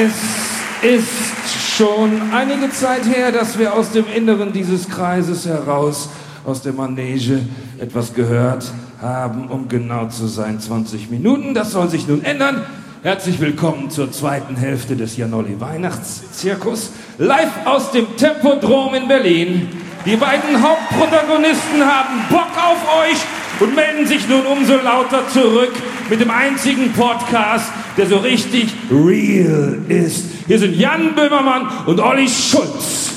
Es ist schon einige Zeit her, dass wir aus dem Inneren dieses Kreises heraus, aus der Manege, etwas gehört haben, um genau zu sein, 20 Minuten. Das soll sich nun ändern. Herzlich willkommen zur zweiten Hälfte des Janolli Weihnachtszirkus. Live aus dem Tempodrom in Berlin. Die beiden Hauptprotagonisten haben Bock auf euch und melden sich nun umso lauter zurück mit dem einzigen Podcast, der so richtig real ist. Hier sind Jan Böhmermann und Olli Schulz.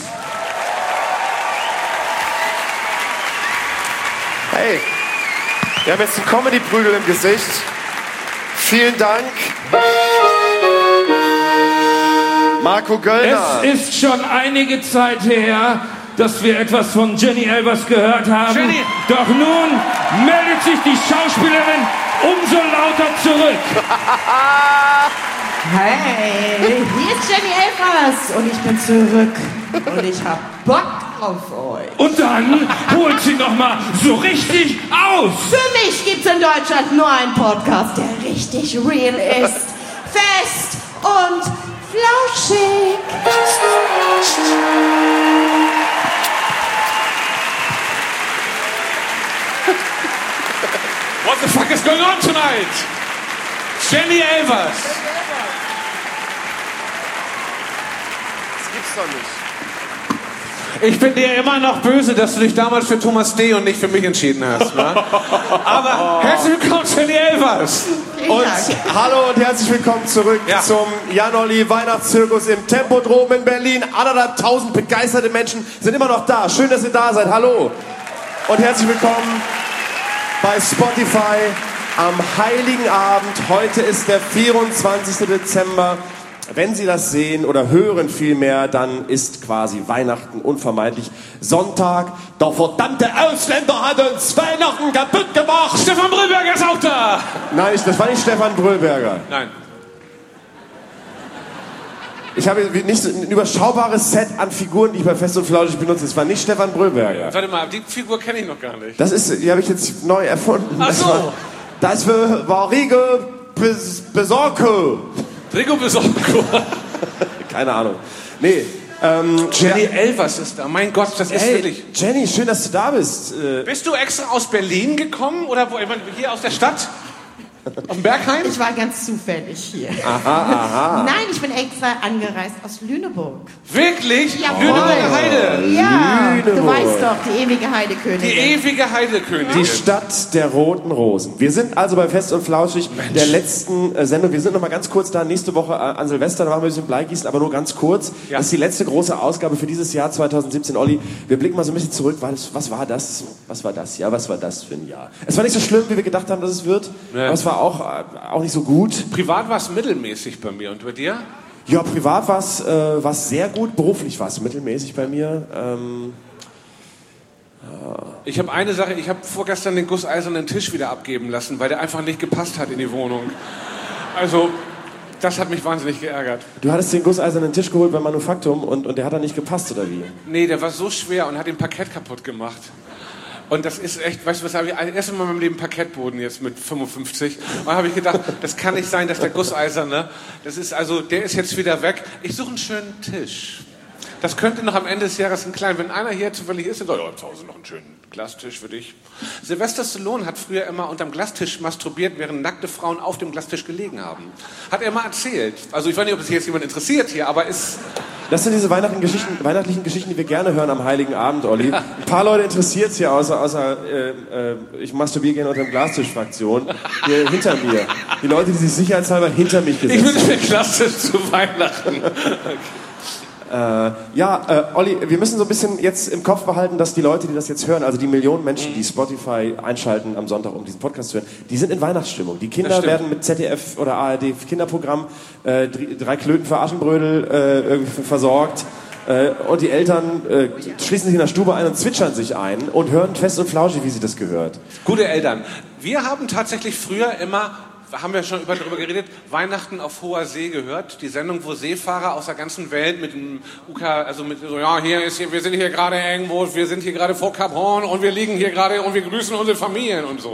Hey, wir haben jetzt einen Comedy-Prügel im Gesicht. Vielen Dank. Marco Göllner. Es ist schon einige Zeit her, dass wir etwas von Jenny Elvers gehört haben. Jenny. Doch nun meldet sich die Schauspielerin umso lauter zurück. Hey, hier ist Jenny Elvers und ich bin zurück und ich hab Bock auf euch. Und dann holt sie noch mal so richtig aus. Für mich gibt's in Deutschland nur einen Podcast, der richtig real ist. Fest und flauschig. What the fuck is going on tonight? Jenny Elvers. Das gibt's doch nicht. Ich bin dir immer noch böse, dass du dich damals für Thomas D. und nicht für mich entschieden hast. Ne? Aber herzlich willkommen, Jenny Elvers. Und hallo und herzlich willkommen zurück zum Janolli Weihnachtszirkus im Tempodrom in Berlin. 1.500 begeisterte Menschen sind immer noch da. Schön, dass ihr da seid. Hallo. Und herzlich willkommen bei Spotify am Heiligen Abend. Heute ist der 24. Dezember. Wenn Sie das sehen oder hören vielmehr, dann ist quasi Weihnachten unvermeidlich. Sonntag, der verdammte Ausländer hat uns Weihnachten kaputt gemacht. Stefan Brüllberger ist auch da. Nein, das war nicht Stefan Brüllberger. Nein. Ich habe nicht so ein überschaubares Set an Figuren, die ich bei Fest und Flauschig benutze. Es war nicht Stefan Brüllberger. Warte mal, die Figur kenne ich noch gar nicht. Das ist, die habe ich jetzt neu erfunden. Ach so. Das war Rigo Besorko. Rigo Besorko. Keine Ahnung. Nee. Jenny Elvers ist da. Mein Gott, das ist wirklich... Jenny, schön, dass du da bist. Bist du extra aus Berlin gekommen? Oder wo? Hier aus der Stadt? Auf dem Bergheim? Ich war ganz zufällig hier. Aha. Nein, ich bin extra angereist aus Lüneburg. Wirklich? Jawohl. Lüneburger Heide. Ja, Lüneburg. du weißt doch, die ewige Heidekönigin. Die ewige Heidekönigin. Die Stadt der roten Rosen. Wir sind also bei Fest und Flauschig, der letzten Sendung. Wir sind noch mal ganz kurz da. Nächste Woche an Silvester, da machen wir ein bisschen Bleigießen, aber nur ganz kurz. Ja. Das ist die letzte große Ausgabe für dieses Jahr 2017. Olli, wir blicken mal so ein bisschen zurück. Was war das? Was war das? Ja, was war das für ein Jahr? Es war nicht so schlimm, wie wir gedacht haben, dass es wird. Nee. Aber es war auch nicht so gut. Privat war es mittelmäßig bei mir. Und bei dir? Ja, privat war es sehr gut. Beruflich war es mittelmäßig bei mir. Ich habe eine Sache, ich habe vorgestern den gusseisernen Tisch wieder abgeben lassen, weil der einfach nicht gepasst hat in die Wohnung. Also, das hat mich wahnsinnig geärgert. Du hattest den gusseisernen Tisch geholt beim Manufaktum und der hat dann nicht gepasst, oder wie? Nee, der war so schwer und hat den Parkett kaputt gemacht. Und das ist echt, weißt du, was habe ich das erste Mal in meinem Leben Parkettboden jetzt mit 55. Und dann habe ich gedacht, das kann nicht sein, dass der Gusseiserne, der ist jetzt wieder weg. Ich suche einen schönen Tisch. Das könnte noch am Ende des Jahres wenn einer hier zufällig ist, dann sagt, zu Hause noch einen schönen Glastisch für dich. Sylvester Stallone hat früher immer unterm Glastisch masturbiert, während nackte Frauen auf dem Glastisch gelegen haben. Hat er mal erzählt. Also ich weiß nicht, ob es jetzt jemand interessiert hier, aber ist... Das sind diese weihnachtlichen Geschichten, die wir gerne hören am Heiligen Abend, Olli. Ein paar Leute interessiert es hier, außer ich masturbiere gerne unter dem Glastisch-Fraktion, hier hinter mir. Die Leute, die sich sicherheitshalber hinter mich gesetzt haben. Ich wünsche mir Glastisch zu Weihnachten. Olli, wir müssen so ein bisschen jetzt im Kopf behalten, dass die Leute, die das jetzt hören, also die Millionen Menschen, die Spotify einschalten am Sonntag, um diesen Podcast zu hören, die sind in Weihnachtsstimmung. Die Kinder werden mit ZDF oder ARD Kinderprogramm 3 Klöten für Aschenbrödel irgendwie versorgt. Und die Eltern schließen sich in der Stube ein und zwitschern sich ein und hören Fest und Flauschig, wie sie das gehört. Gute Eltern. Wir haben tatsächlich früher immer... haben wir schon darüber geredet, Weihnachten auf hoher See gehört. Die Sendung, wo Seefahrer aus der ganzen Welt mit dem wir sind hier gerade irgendwo, wir sind hier gerade vor Kap Horn und wir liegen hier gerade und wir grüßen unsere Familien und so.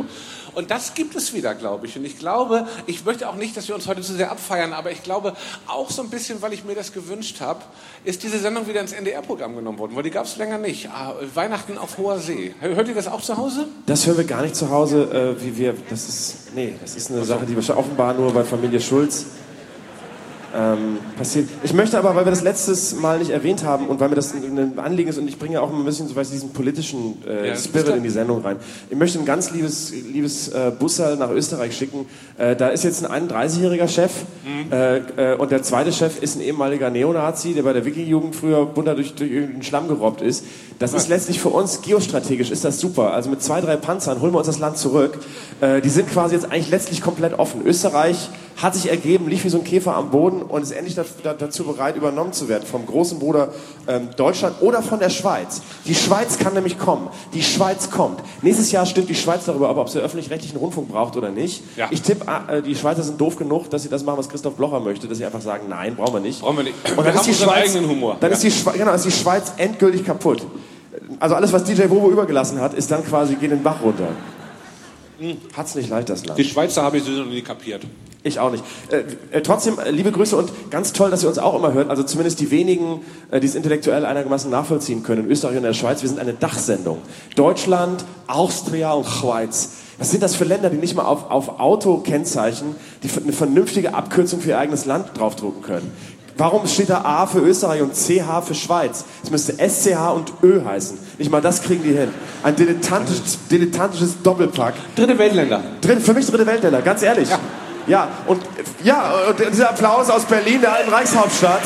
Und das gibt es wieder, glaube ich. Und ich glaube, ich möchte auch nicht, dass wir uns heute zu sehr abfeiern, aber ich glaube auch so ein bisschen, weil ich mir das gewünscht habe, ist diese Sendung wieder ins NDR-Programm genommen worden, weil die gab es länger nicht. Weihnachten auf hoher See. Hört ihr das auch zu Hause? Das hören wir gar nicht zu Hause, das ist eine Sache, die offenbar nur bei Familie Schulz passiert. Ich möchte aber, weil wir das letztes Mal nicht erwähnt haben und weil mir das ein Anliegen ist und ich bringe auch ein bisschen so diesen politischen Spirit in die Sendung rein. Ich möchte ein ganz liebes Busserl nach Österreich schicken. Da ist jetzt ein 31-jähriger Chef und der zweite Chef ist ein ehemaliger Neonazi, der bei der Wiki-Jugend früher bunter durch den Schlamm gerobbt ist. Das ist letztlich für uns geostrategisch, ist das super. Also mit 2, 3 Panzern holen wir uns das Land zurück. Die sind quasi jetzt eigentlich letztlich komplett offen. Österreich hat sich ergeben, lief wie so ein Käfer am Boden und ist endlich dazu bereit, übernommen zu werden vom großen Bruder Deutschland oder von der Schweiz. Die Schweiz kann nämlich kommen. Die Schweiz kommt. Nächstes Jahr stimmt die Schweiz darüber ab, ob sie öffentlich-rechtlichen Rundfunk braucht oder nicht. Ja. Ich tippe, die Schweizer sind doof genug, dass sie das machen, was Christoph Blocher möchte, dass sie einfach sagen, nein, brauchen wir nicht. Brauchen wir nicht. Und dann ist die Schweiz, eigenen Humor. Dann ist die Schweiz endgültig kaputt. Also alles, was DJ Bobo übergelassen hat, ist dann quasi, geht den Bach runter. Hat's nicht leicht, das Land. Die Schweizer habe ich so noch nie kapiert. Ich auch nicht. Trotzdem, liebe Grüße und ganz toll, dass ihr uns auch immer hört. Also zumindest die wenigen, die es intellektuell einigermaßen nachvollziehen können. In Österreich und in der Schweiz, wir sind eine Dachsendung. Deutschland, Austria und Schweiz. Was sind das für Länder, die nicht mal auf Autokennzeichen eine vernünftige Abkürzung für ihr eigenes Land draufdrucken können? Warum steht da A für Österreich und CH für Schweiz? Es müsste SCH und Ö heißen. Nicht mal das kriegen die hin. Ein dilettantisches Doppelpack. Dritte Weltländer. Für mich dritte Weltländer, ganz ehrlich. Ja, und dieser Applaus aus Berlin, der alten Reichshauptstadt.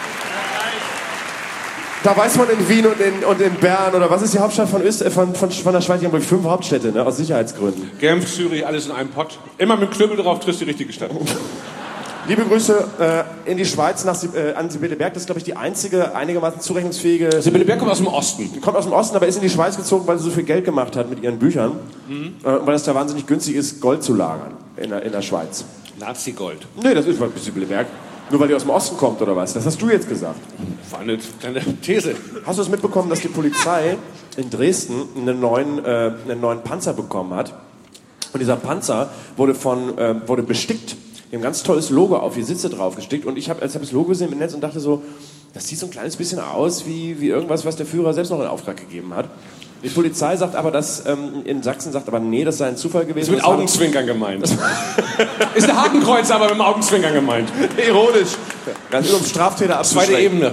Da weiß man in Wien und in Bern, oder was ist die Hauptstadt von der Schweiz? Die haben 5 Hauptstädte, ne, aus Sicherheitsgründen. Genf, Zürich, alles in einem Pott. Immer mit Knüppel drauf, triffst die richtige Stadt. Liebe Grüße in die Schweiz an Sibylle Berg. Das ist, glaube ich, die einzige einigermaßen zurechnungsfähige... Sibylle Berg kommt aus dem Osten. Kommt aus dem Osten, aber ist in die Schweiz gezogen, weil sie so viel Geld gemacht hat mit ihren Büchern. Und weil es da wahnsinnig günstig ist, Gold zu lagern in der Schweiz. Nazi-Gold. Nee, das ist Sibylle Berg. Nur weil die aus dem Osten kommt, oder was? Das hast du jetzt gesagt. War eine These. Hast du es mitbekommen, dass die Polizei in Dresden einen neuen Panzer bekommen hat? Und dieser Panzer wurde bestickt. Die haben ein ganz tolles Logo auf die Sitze drauf gestickt und ich habe das Logo gesehen im Netz und dachte so, das sieht so ein kleines bisschen aus wie irgendwas, was der Führer selbst noch in Auftrag gegeben hat. Die Polizei sagt aber, in Sachsen sagt aber, nee, das sei ein Zufall gewesen. Das ist mit Augenzwinkern gemeint. Ist der Hakenkreuz aber mit dem Augenzwinkern gemeint. Ironisch. Das ist um Straftäter abzuschrecken. Zweite Ebene.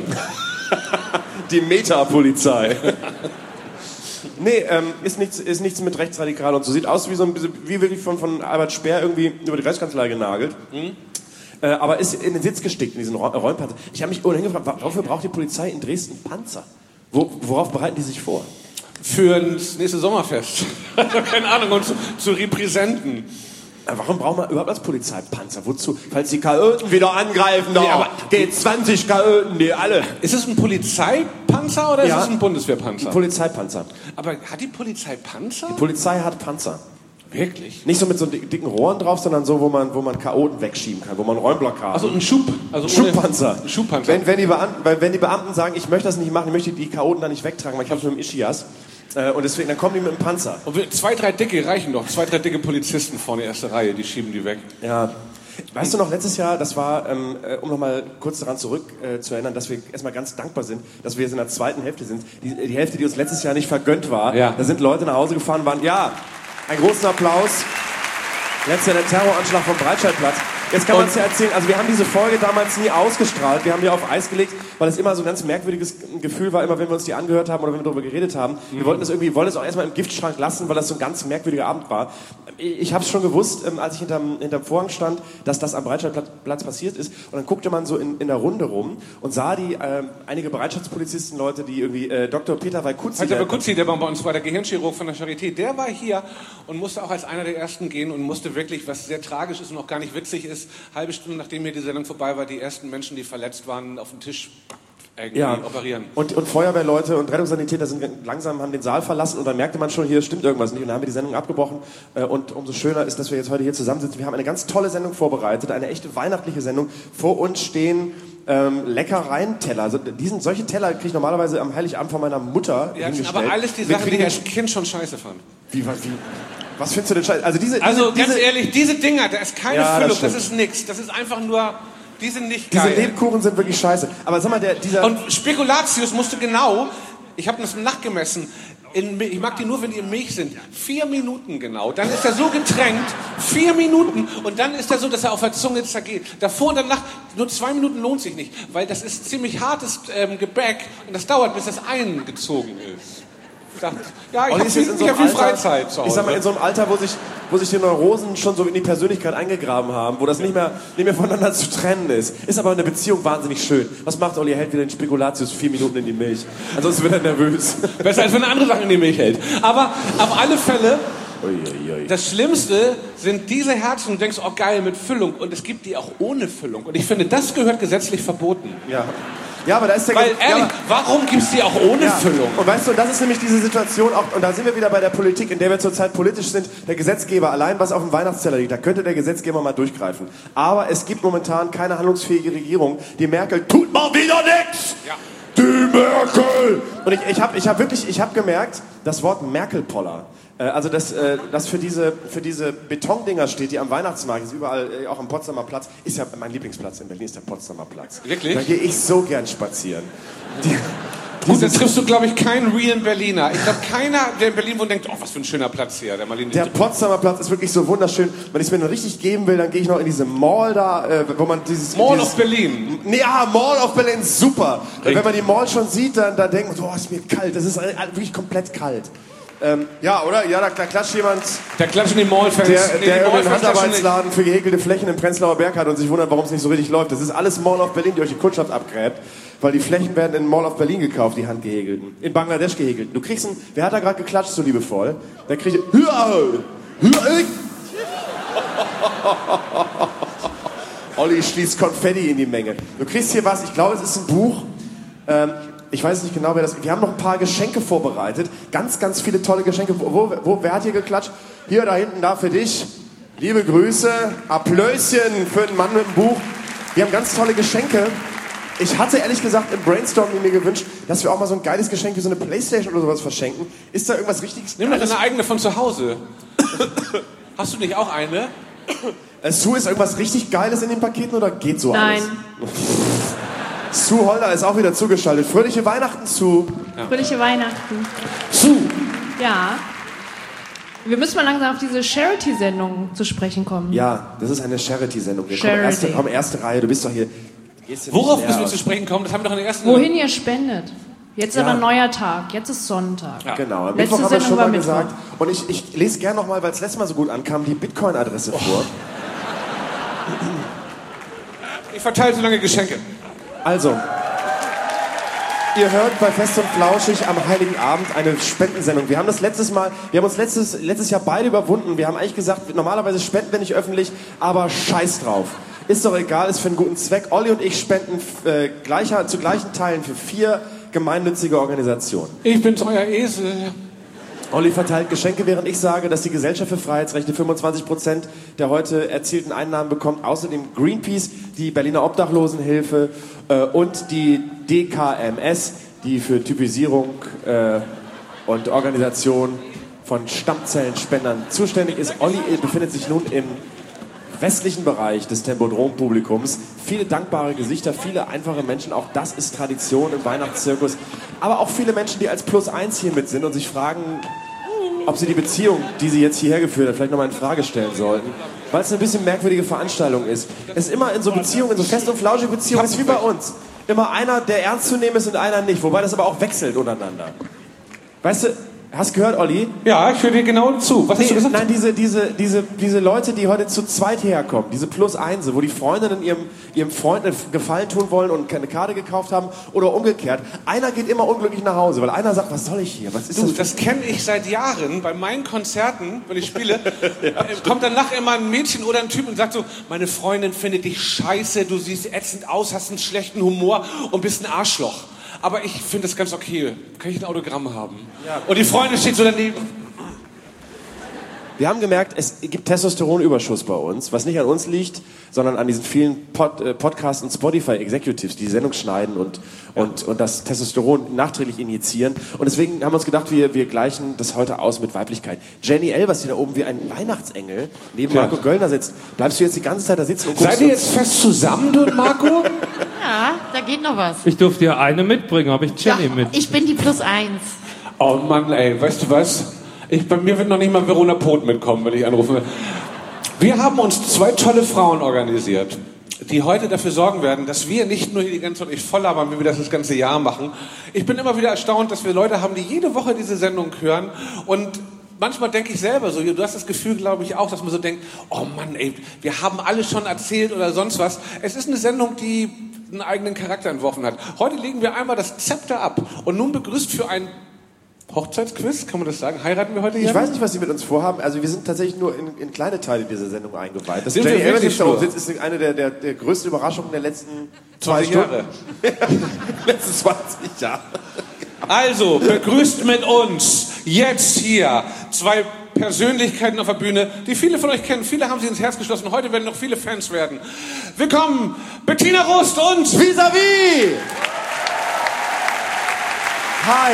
Die Meta-Polizei. Nee, ist nichts mit rechtsradikal und so. Sieht aus wie so ein bisschen, wie wirklich von Albert Speer irgendwie über die Reichskanzlei genagelt. Aber ist in den Sitz gestickt, in diesen Räumpanzer. Ich habe mich ohnehin gefragt, wofür braucht die Polizei in Dresden Panzer? Worauf bereiten die sich vor? Für das nächste Sommerfest. Keine Ahnung, und zu Repräsenten. Warum braucht man überhaupt als Polizei Panzer? Wozu? Falls die Chaoten wieder angreifen, da geht 20 Chaoten, die alle. Ist es ein Polizeipanzer oder ist es ein Bundeswehrpanzer? Ein Polizeipanzer. Aber hat die Polizei Panzer? Die Polizei hat Panzer. Wirklich? Nicht so mit so dicken Rohren drauf, sondern so, wo man Chaoten wegschieben kann, wo man Räumblockaden. Also ein Schub. Also Schubpanzer. Ein Schubpanzer. Wenn die Beamten sagen, ich möchte das nicht machen, ich möchte die Chaoten da nicht wegtragen, weil ich habe es mit dem Ischias. Und deswegen, dann kommen die mit dem Panzer. Und 2, 3 dicke reichen doch. 2, 3 dicke Polizisten vorne erste Reihe, die schieben die weg. Ja. Weißt du noch, letztes Jahr, das war, um nochmal kurz daran zurück zu erinnern, dass wir erstmal ganz dankbar sind, dass wir jetzt in der zweiten Hälfte sind. Die Hälfte, die uns letztes Jahr nicht vergönnt war. Ja. Da sind Leute nach Hause gefahren, einen großen Applaus. Letztes Jahr der Terroranschlag vom Breitscheidplatz. Jetzt kann man es ja erzählen, also wir haben diese Folge damals nie ausgestrahlt, wir haben die auf Eis gelegt, weil es immer so ein ganz merkwürdiges Gefühl war, immer wenn wir uns die angehört haben oder wenn wir darüber geredet haben. Wir wollten es auch erstmal im Giftschrank lassen, weil das so ein ganz merkwürdiger Abend war. Ich habe es schon gewusst, als ich hinterm Vorhang stand, dass das am Bereitschaftsplatz passiert ist. Und dann guckte man so in der Runde rum und sah einige Bereitschaftspolizisten, Leute, die irgendwie Dr. Peter Weikutzi... Peter Weikutzi, der bei uns war, der Gehirnchirurg von der Charité, der war hier und musste auch als einer der Ersten gehen und musste wirklich, was sehr tragisch ist und auch gar nicht witzig ist, halbe Stunde nachdem hier die Sendung vorbei war, die ersten Menschen, die verletzt waren, auf den Tisch operieren. Und Feuerwehrleute und Rettungssanitäter haben den Saal verlassen und dann merkte man schon, hier stimmt irgendwas nicht. Und dann haben wir die Sendung abgebrochen. Und umso schöner ist, dass wir jetzt heute hier zusammensitzen. Wir haben eine ganz tolle Sendung vorbereitet, eine echte weihnachtliche Sendung. Vor uns stehen Leckereien-Teller. Also solche Teller kriege ich normalerweise am Heiligabend von meiner Mutter hingestellt. Aber alles die Sachen, die ich als Kind schon scheiße fand. Wie? Was findest du denn scheiße? Also ganz ehrlich, diese Dinger, da ist keine Füllung, das ist nix. Das ist einfach nur, die sind nicht geil. Diese Lebkuchen sind wirklich scheiße. Aber sag mal, Und Spekulatius musst du genau, ich habe das nachgemessen, ich mag die nur, wenn die in Milch sind. 4 Minuten genau. Dann ist er so getränkt. 4 Minuten. Und dann ist er so, dass er auf der Zunge zergeht. Davor und danach, nur 2 Minuten lohnt sich nicht. Weil das ist ziemlich hartes Gebäck. Und das dauert, bis das eingezogen ist. Ich habe viel Freizeit zu Hause. Ich sag mal, in so einem Alter, wo sich die Neurosen schon so in die Persönlichkeit eingegraben haben, wo das nicht mehr voneinander zu trennen ist. Ist aber eine Beziehung wahnsinnig schön. Was macht Olli? Er hält wieder den Spekulatius 4 Minuten in die Milch. Ansonsten wird er nervös. Besser als wenn er andere Sachen in die Milch hält. Aber auf alle Fälle, das Schlimmste sind diese Herzen, und du denkst, oh geil, mit Füllung. Und es gibt die auch ohne Füllung. Und ich finde, das gehört gesetzlich verboten. Ja, aber da ist Weil, ehrlich, warum gibt's die auch ohne Füllung? Und weißt du, das ist nämlich diese Situation auch, und da sind wir wieder bei der Politik, in der wir zurzeit politisch sind, der Gesetzgeber allein, was auf dem Weihnachtsteller liegt, da könnte der Gesetzgeber mal durchgreifen. Aber es gibt momentan keine handlungsfähige Regierung. Die Merkel tut mal wieder nichts! Ja. Die Merkel! Und ich hab gemerkt, das Wort Merkel-Poller, also das für diese Betondinger steht, die am Weihnachtsmarkt, ist überall, auch am Potsdamer Platz, ist ja mein Lieblingsplatz in Berlin, ist der Potsdamer Platz. Wirklich? Da gehe ich so gern spazieren. Gut, dann triffst du, glaube ich, keinen realen Berliner. Ich glaube, keiner, der in Berlin wohnt, denkt, oh, was für ein schöner Platz hier. Der Potsdamer Platz ist wirklich so wunderschön. Wenn ich es mir noch richtig geben will, dann gehe ich noch in diese Mall da, wo man Mall of Berlin. Ja, Mall of Berlin, super. Wenn man die Mall schon sieht, dann denkt man, oh, ist mir kalt. Das ist wirklich komplett kalt. Ja, oder? Ja, da klatscht jemand. Da klatschen die Mall-Fans. Der einen Handarbeitsladen für gehäkelte Flächen im Prenzlauer Berg hat und sich wundert, warum es nicht so richtig läuft. Das ist alles Mall of Berlin, die euch die Kundschaft abgräbt. Weil die Flächen werden in Mall of Berlin gekauft, die handgehäkelten. In Bangladesch gehäkelten. Du kriegst wer hat da gerade geklatscht so liebevoll? Der kriegt Olli schließt Konfetti in die Menge. Du kriegst hier was, ich glaube, es ist ein Buch. Ich weiß nicht genau, wer das ist. Wir haben noch ein paar Geschenke vorbereitet. Ganz, ganz viele tolle Geschenke. Wer hat hier geklatscht? Hier, da hinten, da für dich. Liebe Grüße. Applöschen für den Mann mit dem Buch. Wir haben ganz tolle Geschenke. Ich hatte ehrlich gesagt im Brainstorming mir gewünscht, dass wir auch mal so ein geiles Geschenk wie so eine Playstation oder sowas verschenken. Ist da irgendwas Richtiges? Nimm doch deine eigene von zu Hause. Hast du nicht auch eine? Sue, ist irgendwas richtig Geiles in den Paketen oder geht so Nein. alles? Sue Holder ist auch wieder zugeschaltet. Fröhliche Weihnachten, Sue. Ja. Fröhliche Weihnachten. Sue. Ja. Wir müssen mal langsam auf diese Charity-Sendung zu sprechen kommen. Ja, das ist eine Charity-Sendung. Komm, erste Reihe, du bist doch hier. Worauf müssen wir zu sprechen kommen? Das haben wir doch in der ersten... Wohin ihr spendet. Jetzt ist aber ein neuer Tag. Jetzt ist Sonntag. Ja. Genau, am Mittwoch haben wir schon mal gesagt. Und ich lese gerne nochmal, weil es letztes Mal so gut ankam, die Bitcoin-Adresse vor. Ich verteile so lange Geschenke. Also, ihr hört bei Fest und Flauschig am Heiligen Abend eine Spendensendung. Wir haben uns letztes Jahr beide überwunden. Wir haben eigentlich gesagt, normalerweise spenden wir nicht öffentlich, aber scheiß drauf. Ist doch egal, ist für einen guten Zweck. Olli und ich spenden zu gleichen Teilen für 4 gemeinnützige Organisationen. Ich bin's, euer Esel. Olli verteilt Geschenke, während ich sage, dass die Gesellschaft für Freiheitsrechte 25% der heute erzielten Einnahmen bekommt. Außerdem Greenpeace, die Berliner Obdachlosenhilfe und die DKMS, die für Typisierung und Organisation von Stammzellenspendern zuständig ist. Olli befindet sich nun im westlichen Bereich des Tempodrom-Publikums. Viele dankbare Gesichter, viele einfache Menschen. Auch das ist Tradition im Weihnachtszirkus. Aber auch viele Menschen, die als +1 hier mit sind und sich fragen, ob sie die Beziehung, die sie jetzt hierher geführt hat, vielleicht nochmal in Frage stellen sollten. Weil es eine bisschen merkwürdige Veranstaltung ist. Es ist immer in so Beziehungen, in so fest und flauschige Beziehungen, ist wie bei uns. Immer einer, der ernst zu nehmen ist und einer nicht. Wobei das aber auch wechselt untereinander. Weißt du, hast du gehört, Olli? Ja, ich höre dir genau zu. Was hast du gesagt? Nein, diese Leute, die heute zu zweit herkommen, diese +1, wo die Freundinnen ihrem Freund einen Gefallen tun wollen und eine Karte gekauft haben oder umgekehrt. Einer geht immer unglücklich nach Hause, weil einer sagt, was soll ich hier? Was ist das? Das kenne ich seit Jahren. Bei meinen Konzerten, wenn ich spiele, kommt danach immer ein Mädchen oder ein Typ und sagt so, meine Freundin findet dich scheiße, du siehst ätzend aus, hast einen schlechten Humor und bist ein Arschloch. Aber ich finde das ganz okay. Kann ich ein Autogramm haben? Ja. Und die Freundin steht so daneben. Wir haben gemerkt, es gibt Testosteronüberschuss bei uns, was nicht an uns liegt, sondern an diesen vielen Podcasts und Spotify-Executives, die die Sendung schneiden und das Testosteron nachträglich injizieren. Und deswegen haben wir uns gedacht, wir gleichen das heute aus mit Weiblichkeit. Jenny Elvers, die da oben wie ein Weihnachtsengel neben Marco Göllner sitzt. Bleibst du jetzt die ganze Zeit da sitzen und guckst? Seid ihr jetzt fest zusammen, du und Marco? Ja, da geht noch was. Ich durfte dir eine mitbringen, habe ich Jenny mit. Ich bin die +1. Oh Mann, ey, weißt du was? Bei mir wird noch nicht mal Verona Poth mitkommen, wenn ich anrufe. Wir haben uns 2 tolle Frauen organisiert, die heute dafür sorgen werden, dass wir nicht nur hier die ganze Zeit nicht voll labern, wie wir das ganze Jahr machen. Ich bin immer wieder erstaunt, dass wir Leute haben, die jede Woche diese Sendung hören und manchmal denke ich selber so, du hast das Gefühl, glaube ich, auch, dass man so denkt, oh Mann, ey, wir haben alles schon erzählt oder sonst was. Es ist eine Sendung, die einen eigenen Charakter entworfen hat. Heute legen wir einmal das Zepter ab und nun begrüßt für ein Hochzeitsquiz, kann man das sagen? Heiraten wir heute hier? Ich weiß nicht, was Sie mit uns vorhaben. Also wir sind tatsächlich nur in kleine Teile dieser Sendung eingeweiht. Das Sind Jenny wir Elvers, die wirklich da oben nur? sitzt, ist eine der größten Überraschungen der letzten 20 Jahre. letzten 20 Jahre. Also, begrüßt mit uns jetzt hier 2 Persönlichkeiten auf der Bühne, die viele von euch kennen. Viele haben sie ins Herz geschlossen. Heute werden noch viele Fans werden. Willkommen, Bettina Rust und Vis-à-vis! Hi!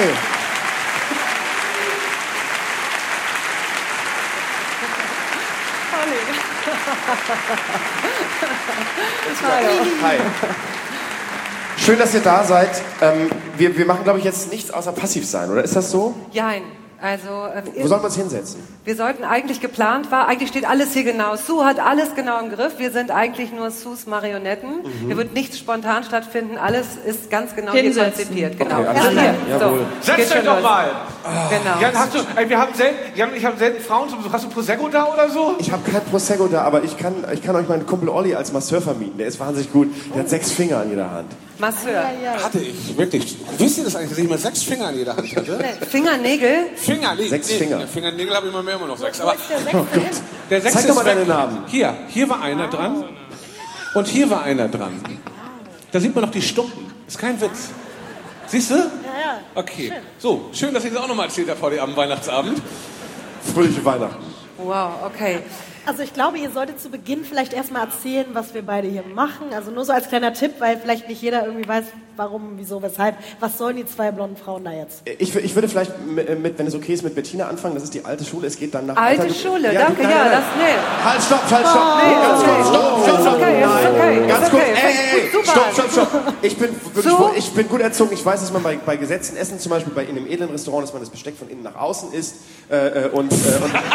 Hi. Schön, dass ihr da seid. Wir machen, glaube ich, jetzt nichts außer passiv sein, oder ist das so? Jein. Also, Wo sollen wir uns hinsetzen? wir sollten eigentlich eigentlich steht alles hier genau. Sue hat alles genau im Griff. Wir sind eigentlich nur Sues Marionetten. Hier wird nichts spontan stattfinden. Alles ist ganz genau hier Hinsetzen. konzipiert. Genau. Okay, alles klar. Jawohl. setzt Geht euch schon doch los. mal. Genau. Jan, wir haben selten Frauen. Hast du Prosecco da oder so? Ich habe kein Prosecco da, aber ich kann euch meinen Kumpel Olli als Masseur vermieten. Der ist wahnsinnig gut. Der hat 6 Finger an jeder Hand. Masseur. Hatte ich, wirklich. Wisst ihr das eigentlich, dass ich mal 6 Finger an jeder Hand hatte? Fingernägel. Fingernägel. 6 Finger. Fingernägel habe ich immer noch 6. Aber Oh Gott. der 6 Zeig ist doch mal weg. deine Namen. Hier war einer dran. Und hier war einer dran. Da sieht man noch die Stumpen. Ist kein Witz. Siehst du? Ja. Okay. So, schön, dass ich das auch nochmal erzählt habe heute am Weihnachtsabend. Fröhliche Weihnachten. Wow, okay. Also ich glaube, ihr solltet zu Beginn vielleicht erstmal erzählen, was wir beide hier machen. Also nur so als kleiner Tipp, weil vielleicht nicht jeder irgendwie weiß, warum, wieso, weshalb. Was sollen die 2 blonden Frauen da jetzt? Ich würde vielleicht, wenn es okay ist, mit Bettina anfangen. Das ist die alte Schule. Es geht dann nach... Alte Alter, Schule, Ja, danke, nein, ja, nein, das, nein. nee. Halt, stopp. Nee, Ganz okay. kurz, stopp. Ist okay, ist okay, Ganz ist kurz, okay. ey, Super. stopp. Ich bin wirklich, So? ich bin gut erzogen. Ich weiß, dass man bei gesetzten Essen, zum Beispiel in einem edlen Restaurant, dass man das Besteck von innen nach außen isst. Und ich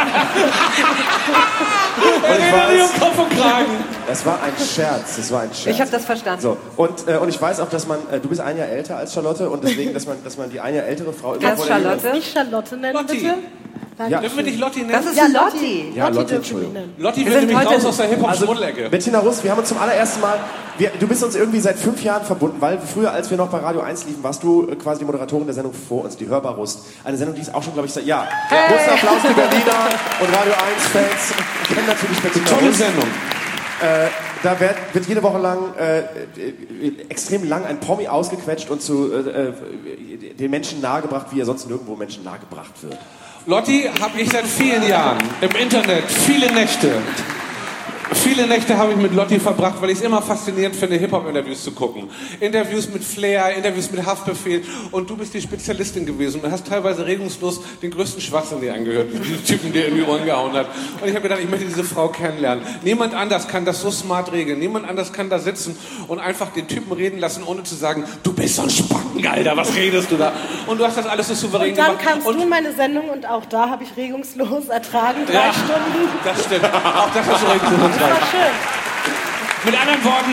weiß, Kopf und Kragen. das war ein Scherz. Ich habe das verstanden. So, und ich weiß auch, dass man, du bist ein Jahr älter als Charlotte und deswegen, dass man die ein Jahr ältere Frau immer Das vor der Linie- Charlotte? Nicht Charlotte nennen, Lotti. bitte? Ja. Dürfen wir dich Lotti nennen? Das ist Ja, Lotti. Ja, Lotti, dürfen wir Entschuldigung. nennen. Lotti Wir will sind nämlich heute- raus aus der Hip-Hop-Schmuddelecke. Bettina Rust, wir haben uns zum allerersten Mal, du bist uns irgendwie seit 5 Jahren verbunden, weil früher, als wir noch bei Radio 1 liefen, warst du quasi die Moderatorin der Sendung vor uns, die Hörbar Rust. Eine Sendung, die ist auch schon, glaube ich, seit, ja. Großen Applaus, die Berliner und Radio 1-Fans kennen natürlich Bettina Tolle Rust. Sendung. Da wird jede Woche lang, extrem lang ein Promi ausgequetscht und zu den Menschen nahegebracht, wie er sonst nirgendwo Menschen nahegebracht wird. Lotti habe ich seit vielen Jahren im Internet, viele Nächte habe ich mit Lotti verbracht, weil ich es immer faszinierend finde, Hip-Hop-Interviews zu gucken. Interviews mit Flair, Interviews mit Haftbefehl. Und du bist die Spezialistin gewesen und hast teilweise regungslos den größten Schwachsinn dir angehört. Diesen Typen, der in die Ohren gehauen hat. Und ich habe gedacht, ich möchte diese Frau kennenlernen. Niemand anders kann das so smart regeln. Niemand anders kann da sitzen und einfach den Typen reden lassen, ohne zu sagen, du bist so ein Spacken, Alter, was redest du da? Und du hast das alles so souverän Und dann gemacht. kamst du in meine Sendung und auch da habe ich regungslos ertragen, 3 Ja. Stunden. Das stimmt. Auch das hast du regungslos Das war schön. Mit anderen Worten,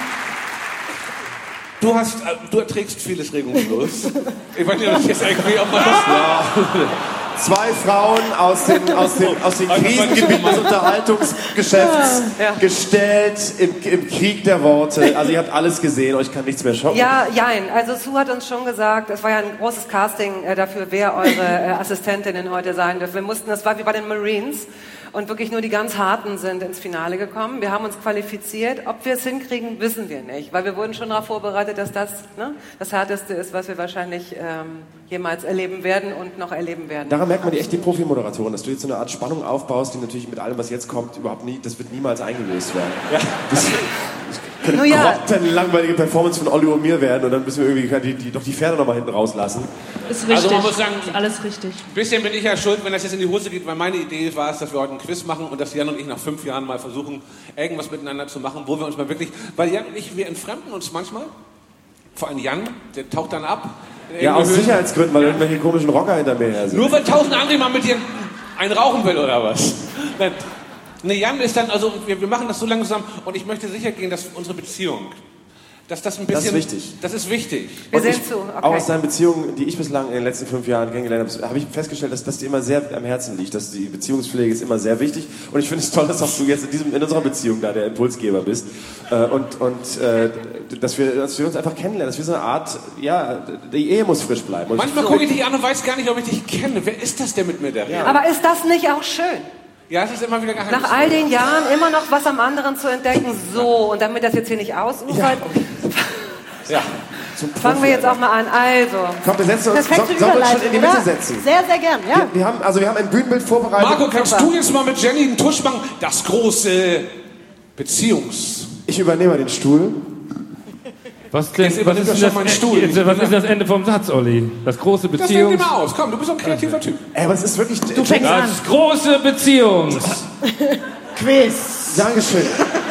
du erträgst vieles regungslos. Ich weiß nicht, ob das irgendwie, ob man das... 2 Frauen aus den Krisengebieten des Unterhaltungsgeschäfts gestellt im Krieg der Worte. Also ihr habt alles gesehen, euch kann nichts mehr schocken. Ja, jein. Also Sue hat uns schon gesagt, es war ja ein großes Casting dafür, wer eure Assistentinnen heute sein dürfen. Das war wie bei den Marines. und wirklich nur die ganz Harten sind ins Finale gekommen. Wir haben uns qualifiziert. Ob wir es hinkriegen, wissen wir nicht, weil wir wurden schon darauf vorbereitet, dass das das Härteste ist, was wir wahrscheinlich jemals erleben werden und noch erleben werden. Daran merkt man echt die Profi-Moderatoren, dass du jetzt so eine Art Spannung aufbaust, die natürlich mit allem, was jetzt kommt, das wird niemals eingelöst werden. Ja. Das könnte langweilige Performance von Olli und mir werden und dann müssen wir irgendwie die Pferde noch mal hinten rauslassen. Ist richtig. Also man muss sagen, ist alles richtig. Ein bisschen bin ich ja schuld, wenn das jetzt in die Hose geht, weil meine Idee war es, dass wir heute einen Quiz machen und dass Jan und ich nach 5 Jahren mal versuchen, irgendwas miteinander zu machen, wo wir uns mal wirklich, weil Jan und ich, wir entfremden uns manchmal, vor allem Jan, der taucht dann ab. Ja, aus Sicherheitsgründen, weil irgendwelche komischen Rocker hinter mir her sind. Nur weil 1000 andere mal mit dir einen rauchen will oder was? Nee, Jan ist dann, also wir machen das so lange zusammen und ich möchte sicher gehen, dass unsere Beziehung, dass das ein bisschen... Das ist wichtig. Das ist wichtig. Wir sehen zu, okay. Auch aus deinen Beziehungen, die ich bislang in den letzten 5 Jahren kennengelernt habe, habe ich festgestellt, dass das dir immer sehr am Herzen liegt, dass die Beziehungspflege ist immer sehr wichtig und ich finde es toll, dass auch du jetzt in unserer Beziehung da der Impulsgeber bist dass wir uns einfach kennenlernen, dass wir so eine Art, die Ehe muss frisch bleiben. Und manchmal gucke ich dich an und weiß gar nicht, ob ich dich kenne. Wer ist das denn mit mir da? Ja. Aber ist das nicht auch schön? Ja, es ist immer wieder geheimnisvoll. Nach all den Jahren immer noch was am anderen zu entdecken, so, und damit das jetzt hier nicht ausufert, fangen wir jetzt auch mal an. Also. Komm, wir setzen uns, sollen wir uns schon in die Mitte setzen? Sehr, sehr gern, ja. Wir haben ein Bühnenbild vorbereitet. Marco, kannst du jetzt mal mit Jenny einen Tusch machen? Das große Ich übernehme den Stuhl. Was ist das Ende vom Satz, Olli? Das große Beziehungs... Das sieht genau aus. Komm, du bist ein kreativer Typ. Aber es ist wirklich... Das große Beziehungs... Quiz. Dankeschön.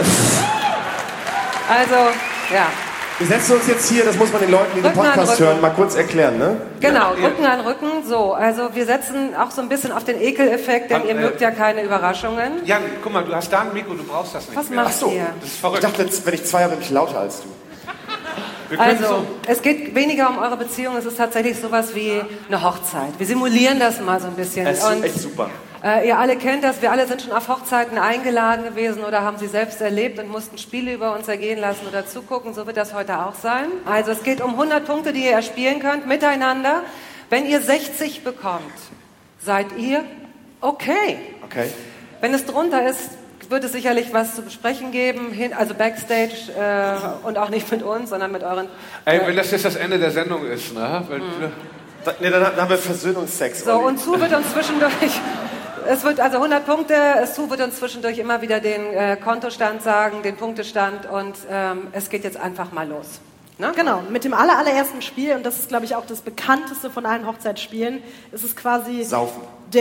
Also, ja. Wir setzen uns jetzt hier, das muss man den Leuten, die den Podcast hören, mal kurz erklären, ne? Genau, Rücken an Rücken, so. Also wir setzen auch so ein bisschen auf den Ekeleffekt, denn ihr mögt ja keine Überraschungen. Jan, guck mal, du hast da ein Mikro, du brauchst das nicht. Was machst du hier? Das ist verrückt. Ich dachte, wenn ich 2 Jahre bin ich lauter als du. Also, es geht weniger um eure Beziehung, es ist tatsächlich sowas wie eine Hochzeit. Wir simulieren das mal so ein bisschen. Das ist echt super. Ihr alle kennt das, wir alle sind schon auf Hochzeiten eingeladen gewesen oder haben sie selbst erlebt und mussten Spiele über uns ergehen lassen oder zugucken. So wird das heute auch sein. Also es geht um 100 Punkte, die ihr erspielen könnt miteinander. Wenn ihr 60 bekommt, seid ihr okay. Wenn es drunter ist, wird es sicherlich was zu besprechen geben, also Backstage und auch nicht mit uns, sondern mit euren... wenn das jetzt das Ende der Sendung ist, ne? Dann haben wir Versöhnungsex. So, und Sue wird uns zwischendurch... Es wird also 100 Punkte, Sue wird uns zwischendurch immer wieder den Kontostand sagen, den Punktestand und es geht jetzt einfach mal los. Ne? Genau, mit dem allerersten Spiel, und das ist, glaube ich, auch das bekannteste von allen Hochzeitsspielen, ist es quasi... Saufen.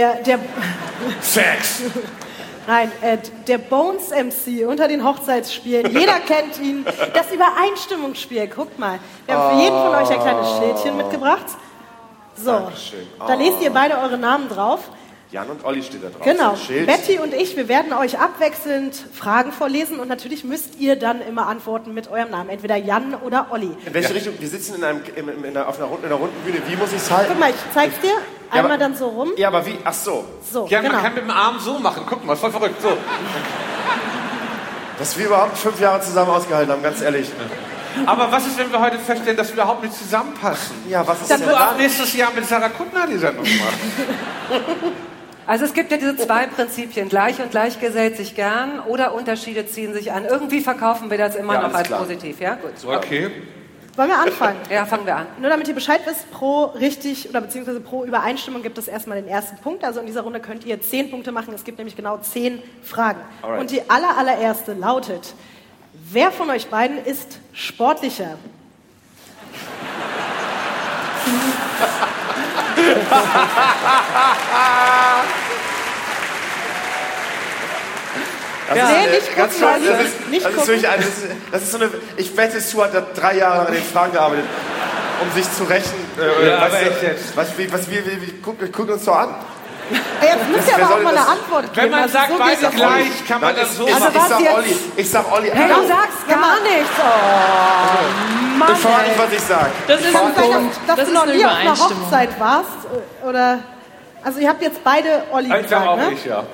Sex! Nein, der Bones MC unter den Hochzeitsspielen. Jeder kennt ihn. Das Übereinstimmungsspiel. Guckt mal. Wir haben für jeden von euch ein kleines Schildchen mitgebracht. So, da lest ihr beide eure Namen drauf. Jan und Olli steht da drauf. Genau. Betty und ich, wir werden euch abwechselnd Fragen vorlesen und natürlich müsst ihr dann immer antworten mit eurem Namen. Entweder Jan oder Olli. In welche Richtung? Wir sitzen in einer runden Bühne. Wie muss ich es halten? Guck mal, ich zeig's dir. Einmal dann so rum. Ja, aber wie? Ach so. Ja, man kann mit dem Arm so machen. Guck mal, voll verrückt. So. Dass wir überhaupt 5 Jahre zusammen ausgehalten haben, ganz ehrlich. Aber was ist, wenn wir heute feststellen, dass wir überhaupt nicht zusammenpassen? Ja, was ist dann denn du dann? ab nächstes Jahr mit Sarah Kuttner die Sendung machen. Also es gibt ja diese 2 Prinzipien, gleich und gleichgesellt sich gern oder Unterschiede ziehen sich an. Irgendwie verkaufen wir das immer noch als positiv, ja? Gut. Okay. Wollen wir anfangen? Ja, fangen wir an. Nur damit ihr Bescheid wisst, pro richtig oder beziehungsweise pro Übereinstimmung gibt es erstmal den ersten Punkt. Also in dieser Runde könnt ihr 10 Punkte machen. Es gibt nämlich genau 10 Fragen. Alright. Und die allererste lautet: Wer von euch beiden ist sportlicher? Das ist so eine. Ich wette, Sue hat da 3 Jahre lang an den Fragen gearbeitet, um sich zu rächen. Guckt uns doch an. Jetzt müsst ihr aber auch mal eine Antwort geben. Wenn man sagt, so beide gleich, kann man das so machen. Ich sag Olli. Hey, du sagst gar nichts. Oh, Mann. Ich frage nicht, was ich sage. Das ist ein Punkt. Dass du noch nie auf einer Hochzeit warst, oder... Also ihr habt jetzt beide Olli gesagt, ich glaube auch ne? nicht, ja.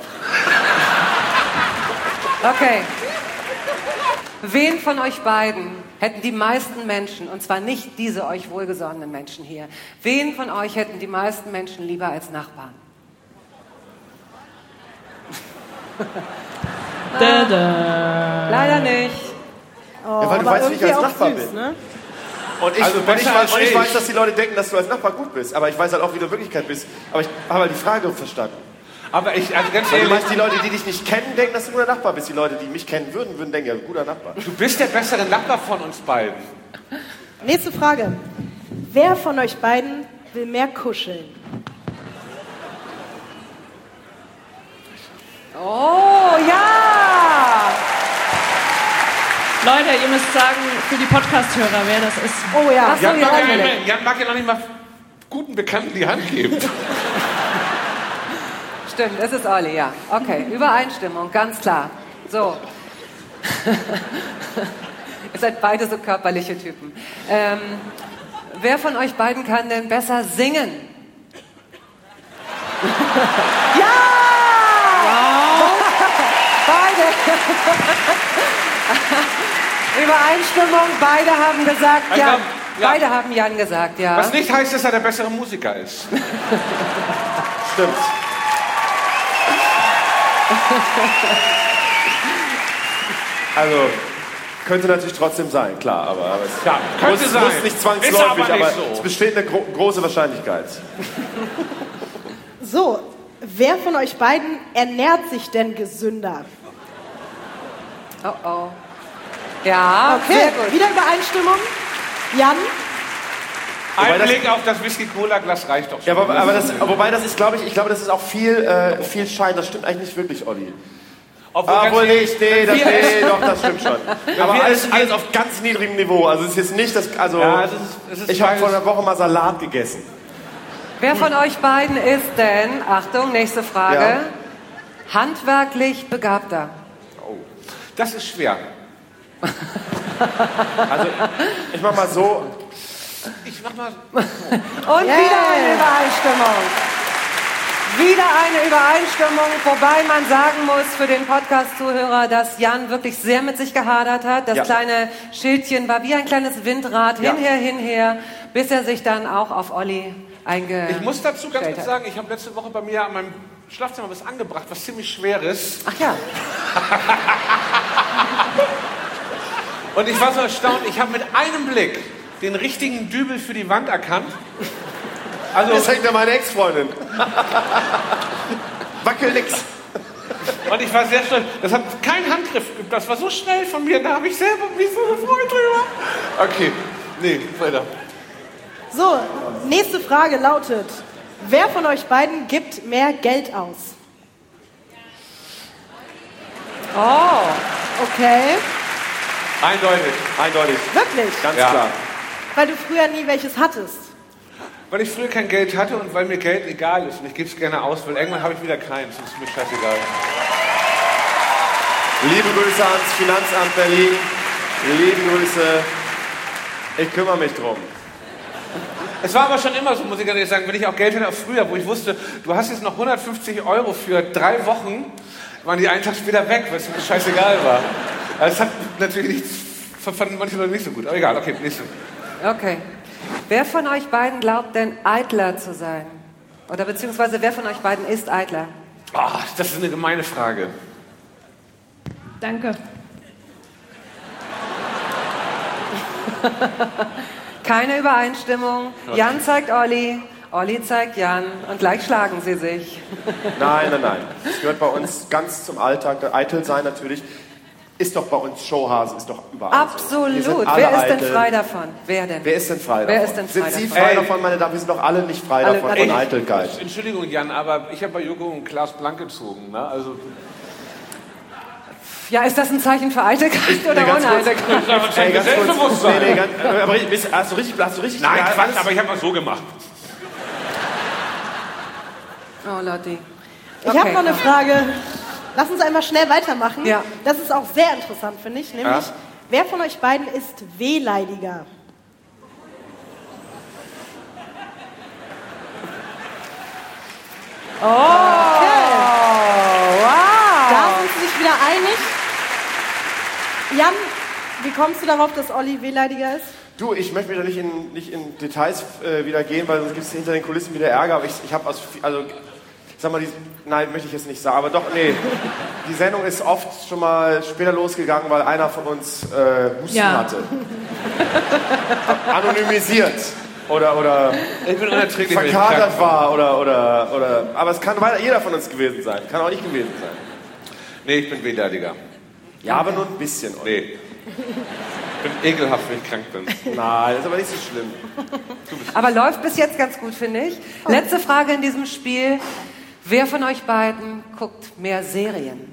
Okay. Wen von euch beiden hätten die meisten Menschen, und zwar nicht diese euch wohlgesonnenen Menschen hier, wen von euch hätten die meisten Menschen lieber als Nachbarn? Leider nicht. Oh, Ja, weil du aber weißt, wie ich irgendwie als auch Nachbar süß, bin. ne? Und ich, Also und besser ich, als und ich ich. weiß, dass die Leute denken, dass du als Nachbar gut bist. Aber ich weiß halt auch, wie du in Wirklichkeit bist. Aber ich habe halt die Frage verstanden. Aber ich, also ganz Weil du ehrlich, meinst, die Leute, die dich nicht kennen, denken, dass du ein guter Nachbar bist. Die Leute, die mich kennen würden denken, ja, ein guter Nachbar. du bist der bessere Nachbar von uns beiden. Nächste Frage. Wer von euch beiden will mehr kuscheln? Oh, ja! Leute, ihr müsst sagen, für die Podcast-Hörer, wer das ist. Oh ja. Ach so, Jan ja, mag, dann- Jan mag ja noch nicht mal guten Bekannten die Hand geben. Stimmt, es ist Olli, ja. Okay, Übereinstimmung, ganz klar. So. Ihr seid beide so körperliche Typen. Wer von euch beiden kann denn besser singen? Ja! Beide. Übereinstimmung, beide haben gesagt Ich ja. glaub, ja. Beide haben Jan gesagt, ja. Was nicht heißt, dass er der bessere Musiker ist. Stimmt. Also, könnte natürlich trotzdem sein, klar. Aber es Ja, könnte muss, sein. muss nicht Ist zwangsläufig, aber nicht aber so. es besteht eine große Wahrscheinlichkeit. So, wer von euch beiden ernährt sich denn gesünder? Oh oh. Ja, Okay, sehr gut. wieder Übereinstimmung. Jan? Wobei Ein das- Blick auf das Whisky-Cola-Glas reicht doch schon. Ja, wobei das ist, glaube das ist auch viel Schein. Das stimmt eigentlich nicht wirklich, Olli. Obwohl nicht, doch, das stimmt schon. Aber wir alles essen- auf ganz niedrigem Niveau. Also es ist jetzt nicht das, also Ja, es ist ich habe vor beides. einer Woche mal Salat gegessen. Wer von euch beiden ist denn, Achtung, nächste Frage, Ja. handwerklich begabter? Das ist schwer. Also ich mach mal so, Ich mach mal. Und wieder eine Übereinstimmung. Wieder eine Übereinstimmung, wobei man sagen muss für den Podcast-Zuhörer, dass Jan wirklich sehr mit sich gehadert hat. Das Ja. kleine Schildchen war wie ein kleines Windrad, Ja. hinher, bis er sich dann auch auf Olli eingestellt Ich muss dazu ganz kurz hat. sagen, ich habe letzte Woche bei mir an meinem Schlafzimmer was angebracht, was ziemlich schwer ist. Ach ja. Und ich war so erstaunt, ich habe mit einem Blick den richtigen Dübel für die Wand erkannt. Also, das hängt ja meine Ex-Freundin. Wackel nix. und ich war sehr stolz. Das hat keinen Handgriff geübt. Das war so schnell von mir. Da habe ich selber mich so gefreut drüber. Okay, nee, weiter. So, nächste Frage lautet, wer von euch beiden gibt mehr Geld aus? Oh, Okay, Eindeutig. wirklich? Ganz Ja. klar. Weil du früher nie welches hattest. Weil ich früher kein Geld hatte und weil mir Geld egal ist. Und ich gebe es gerne aus, weil irgendwann habe ich wieder keins. Das ist mir scheißegal. Liebe Grüße ans Finanzamt Berlin. Liebe Grüße. Ich kümmere mich drum. Es war aber schon immer so, muss ich ganz ehrlich sagen, wenn ich auch Geld hatte, auch früher, wo ich wusste, du hast jetzt noch 150 € für 3 Wochen, waren die einen Tag später weg, weil es mir scheißegal war. Also es hat natürlich nichts, fanden manche Leute nicht so gut. Aber egal, okay, nächste. okay. Wer von euch beiden glaubt denn, eitler zu sein? Oder beziehungsweise wer von euch beiden ist eitler? Oh, das ist eine gemeine Frage. Danke. Keine Übereinstimmung. Jan zeigt Olli, Olli zeigt Jan und gleich schlagen sie sich. Nein. Das gehört bei uns ganz zum Alltag. Der Eitel sein natürlich. Ist doch bei uns Showhase, ist doch überall so. Wir sind Absolut. alle Wer ist denn eitel. frei davon? Wer denn? Wer ist denn frei davon? Wer ist denn frei Sind Sie davon? frei davon, meine Damen? Wir sind doch alle nicht frei Alle- davon alle- von Eitelkeit. Entschuldigung, Jan, aber ich habe bei Joko ein Glas blank gezogen. Ne? Also, Ja, ist das ein Zeichen für Eitelkeit oder ganz kurz. Uneitelkeit? Ey, ganz kurz. Selbstbewusstsein. Aber hast du richtig? Nein, ja, Quatsch, aber ich habe mal so gemacht. Oh, Lotti. Ich habe noch eine Frage. Lass uns einmal schnell weitermachen. Ja. Das ist auch sehr interessant, finde ich. Nämlich, Ja. wer von euch beiden ist wehleidiger? Da sind sie sich wieder einig. Jan, wie kommst du darauf, dass Olli wehleidiger ist? Du, ich möchte mich da nicht in Details wieder gehen, weil sonst gibt es hinter den Kulissen wieder Ärger. Aber ich habe Sag mal, nein, möchte ich jetzt nicht sagen, aber doch, nee. Die Sendung ist oft schon mal später losgegangen, weil einer von uns Husten hatte. Anonymisiert. Oder verkatert war oder. Aber es kann jeder von uns gewesen sein. Kann auch nicht gewesen sein. Nee, ich bin Wehleidiger. Ja, aber nur ein bisschen. Nee. Ich bin ekelhaft, wenn ich krank bin. Nein, das ist aber nicht so schlimm. Aber läuft bis jetzt ganz gut, finde ich. Letzte Frage in diesem Spiel. Wer von euch beiden guckt mehr Serien?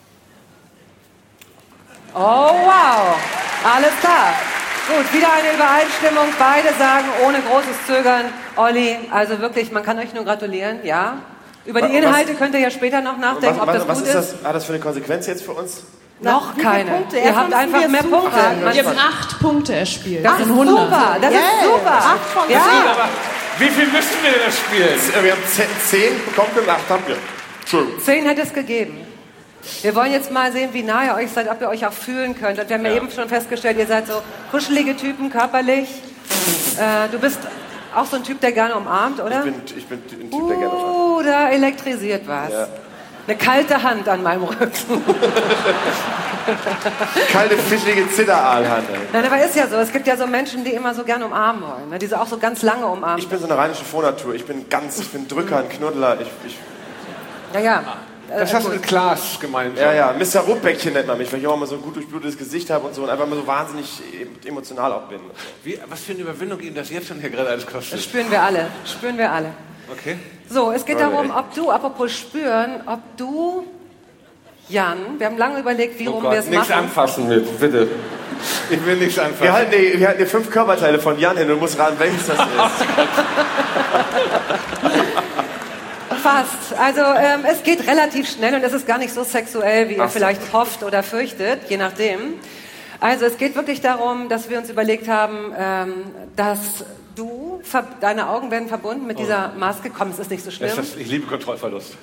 Oh, wow. Alles klar. Gut, wieder eine Übereinstimmung. Beide sagen ohne großes Zögern, Olli, also wirklich, man kann euch nur gratulieren, ja. Über die Inhalte könnt ihr ja später noch nachdenken, ob das gut ist. Hat das für eine Konsequenz jetzt für uns? Noch keine. Ihr habt einfach mehr Punkte. Ihr habt 8 Punkte erspielt. Das ist 100. Super, das ist super. 8 von 10. Ja. Aber wie viel müssen wir denn das spielen? Wir haben 10 bekommen und 8 haben wir. Entschuldigung. 10 hätte es gegeben. Wir wollen jetzt mal sehen, wie nah ihr euch seid, ob ihr euch auch fühlen könnt. Und wir haben ja eben schon festgestellt, ihr seid so kuschelige Typen, körperlich. Du bist auch so ein Typ, der gerne umarmt, oder? Ich bin ein Typ, der gerne umarmt. Da elektrisiert was. Ja. Eine kalte Hand an meinem Rücken. Kalte, fischlige Zitteraalhand. Nein, aber ist ja so. Es gibt ja so Menschen, die immer so gerne umarmen wollen. Ne? Die so auch so ganz lange umarmen. Ich bin so eine rheinische Vornatur. Ich bin ein Drücker, ein Knuddler. Ja. Das hast du mit Klaas gemeint. Ja, Mr. Rotbäckchen nennt man mich, weil ich auch immer so ein gut durchblutetes Gesicht habe und so und einfach mal so wahnsinnig emotional auch bin. Was für eine Überwindung Ihnen das jetzt schon hier gerade alles kostet. Das spüren wir alle. Okay. So, es geht darum, ob du, apropos spüren, ob du, Jan, wir haben lange überlegt, wie rum wir es machen. Nichts anfassen mit, bitte. Ich will nichts anfassen. Wir halten dir 5 Körperteile von Jan hin und du musst raten, welches das ist. Fast. Also es geht relativ schnell und es ist gar nicht so sexuell, wie ihr vielleicht hofft oder fürchtet, je nachdem. Also es geht wirklich darum, dass wir uns überlegt haben, dass deine Augen werden verbunden mit dieser Maske. Komm, es ist nicht so schlimm. Ich liebe Kontrollverlust.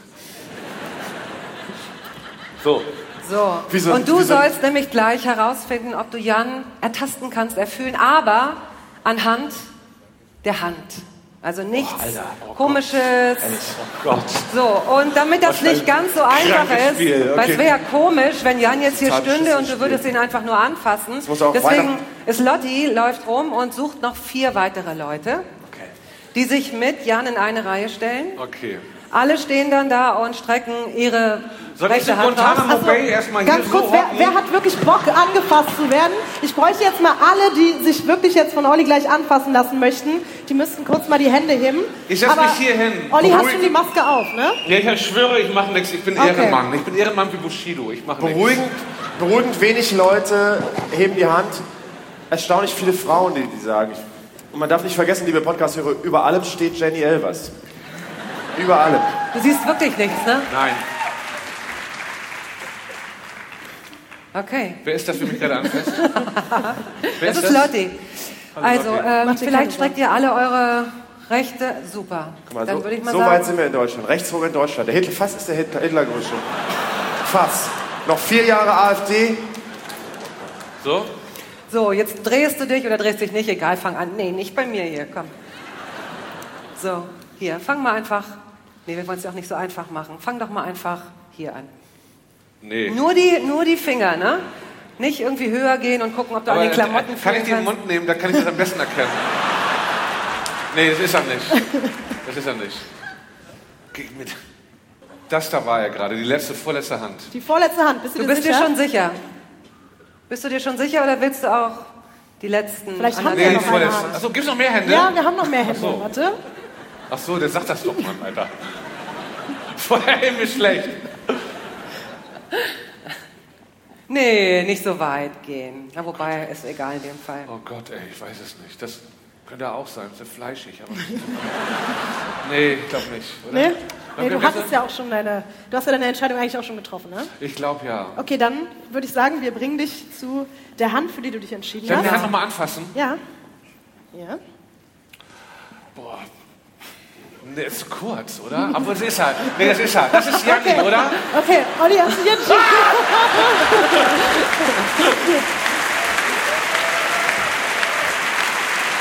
So. Und du sollst nämlich gleich herausfinden, ob du Jan ertasten kannst, erfühlen, aber anhand der Hand. Also nichts Komisches. Oh Gott. So, und damit das nicht ganz so einfach ist, weil es wäre ja komisch, wenn Jan jetzt hier stünde und du würdest ihn einfach nur anfassen. Deswegen ist Lotti, läuft rum und sucht noch 4 weitere Leute, die sich mit Jan in eine Reihe stellen. Okay. Alle stehen dann da und strecken ihre rechte Hand raus. Ganz kurz, wer hat wirklich Bock, angefasst zu werden? Ich bräuchte jetzt mal alle, die sich wirklich jetzt von Olli gleich anfassen lassen möchten. Die müssten kurz mal die Hände heben. Ich setze mich hier hin. Olli, hast schon die Maske auf, ne? Ja, ich schwöre, ich mache nichts. Ich bin Ehrenmann. Ich bin Ehrenmann wie Bushido. Ich mache nichts. Beruhigend wenig Leute heben die Hand. Erstaunlich viele Frauen, die sagen. Und man darf nicht vergessen, liebe Podcast-Hörer, über allem steht Jenny Elvers. Über allem. Du siehst wirklich nichts, ne? Nein. Okay. Wer ist das, für mich gerade anfasst? Das ist Lotti. Also, vielleicht streckt ihr alle eure Rechte. Super. Guck mal, dann würde ich mal so sagen. weit sind wir in Deutschland. Rechtsruck in Deutschland. Fast ist der Hitler größte. Fast. Noch 4 Jahre AfD. So? So, jetzt drehst du dich oder drehst dich nicht. Egal, fang an. Nee, nicht bei mir hier. Komm. So, hier. Fang mal einfach. Nee, wir wollen es ja auch nicht so einfach machen. Fang doch mal einfach hier an. Nee. Nur die Finger, ne? Nicht irgendwie höher gehen und gucken, ob du an den Klamotten Kann ich den Mund nehmen, da kann ich das am besten erkennen. Nee, das ist er nicht. Das ist er nicht. Das da war er gerade, die vorletzte Hand. Die vorletzte Hand, bist du dir sicher? Du bist dir schon sicher? Bist du dir schon sicher oder willst du auch die letzten? Vielleicht haben wir noch eine Hand. Achso, gibt's noch mehr Hände? Ja, wir haben noch mehr Hände, warte. Ach so, der sagt das doch, Mann, Alter. Vorher mir schlecht. Nee, nicht so weit gehen. Ja, wobei, ist egal in dem Fall. Oh Gott, ey, ich weiß es nicht. Das könnte auch sein, das ist fleischig, aber... Nee, ich glaube nicht, oder? Nee? Nee, du hast ja deine Entscheidung eigentlich auch schon getroffen, ne? Ich glaube, ja. Okay, dann würde ich sagen, wir bringen dich zu der Hand, für die du dich entschieden hast. Darf ich die Hand nochmal anfassen? Ja. Ja. Boah. Der ist zu kurz, oder? Aber das ist er. Nee, das ist er. Das ist Janni, okay. Oder? Okay, Olli, hast du dich entschieden?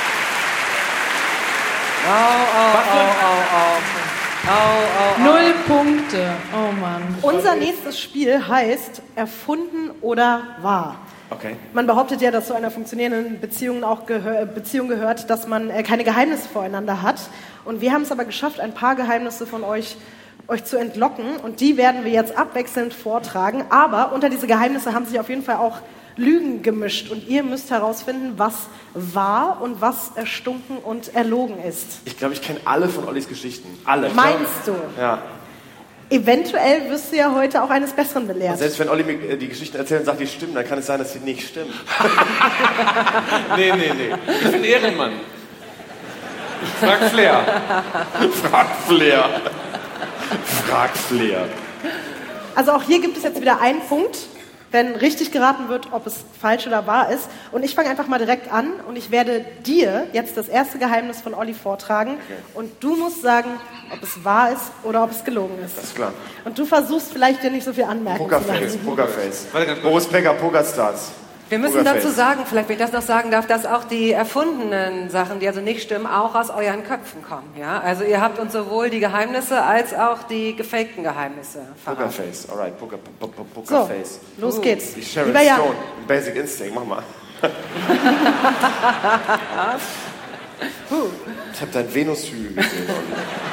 Au. 0 Punkte. Punkte. Oh Mann. Unser nächstes Spiel heißt Erfunden oder wahr. Okay. Man behauptet ja, dass zu einer funktionierenden Beziehung auch Beziehung gehört, dass man keine Geheimnisse voreinander hat. Und wir haben es aber geschafft, ein paar Geheimnisse von euch zu entlocken. Und die werden wir jetzt abwechselnd vortragen. Aber unter diese Geheimnisse haben sich auf jeden Fall auch Lügen gemischt. Und ihr müsst herausfinden, was wahr und was erstunken und erlogen ist. Ich glaube, ich kenne alle von Ollis Geschichten. Alle. Meinst du? Ja. Eventuell wirst du ja heute auch eines Besseren belehrt. Und selbst wenn Olli mir die Geschichten erzählt und sagt, die stimmen, dann kann es sein, dass sie nicht stimmen. Nee. Ich bin Ehrenmann. Frag Flair. Frag Flair. Also auch hier gibt es jetzt wieder einen Punkt, wenn richtig geraten wird, ob es falsch oder wahr ist. Und ich fange einfach mal direkt an und ich werde dir jetzt das erste Geheimnis von Olli vortragen. Okay. Und du musst sagen, ob es wahr ist oder ob es gelogen ist. Das ist klar. Und du versuchst vielleicht dir nicht so viel anmerken zu lassen. Pokerface. Boris Becker, Pokerstars. Wir müssen dazu sagen, vielleicht wenn ich das noch sagen darf, dass auch die erfundenen Sachen, die also nicht stimmen, auch aus euren Köpfen kommen. Ja? Also ihr habt uns sowohl die Geheimnisse als auch die gefakten Geheimnisse verraten. Pokerface, alright, Pokerface. So, los geht's. Die Sharon Stone, Basic Instinct, mach mal. Ich habe dein Venushügel gesehen, Olli.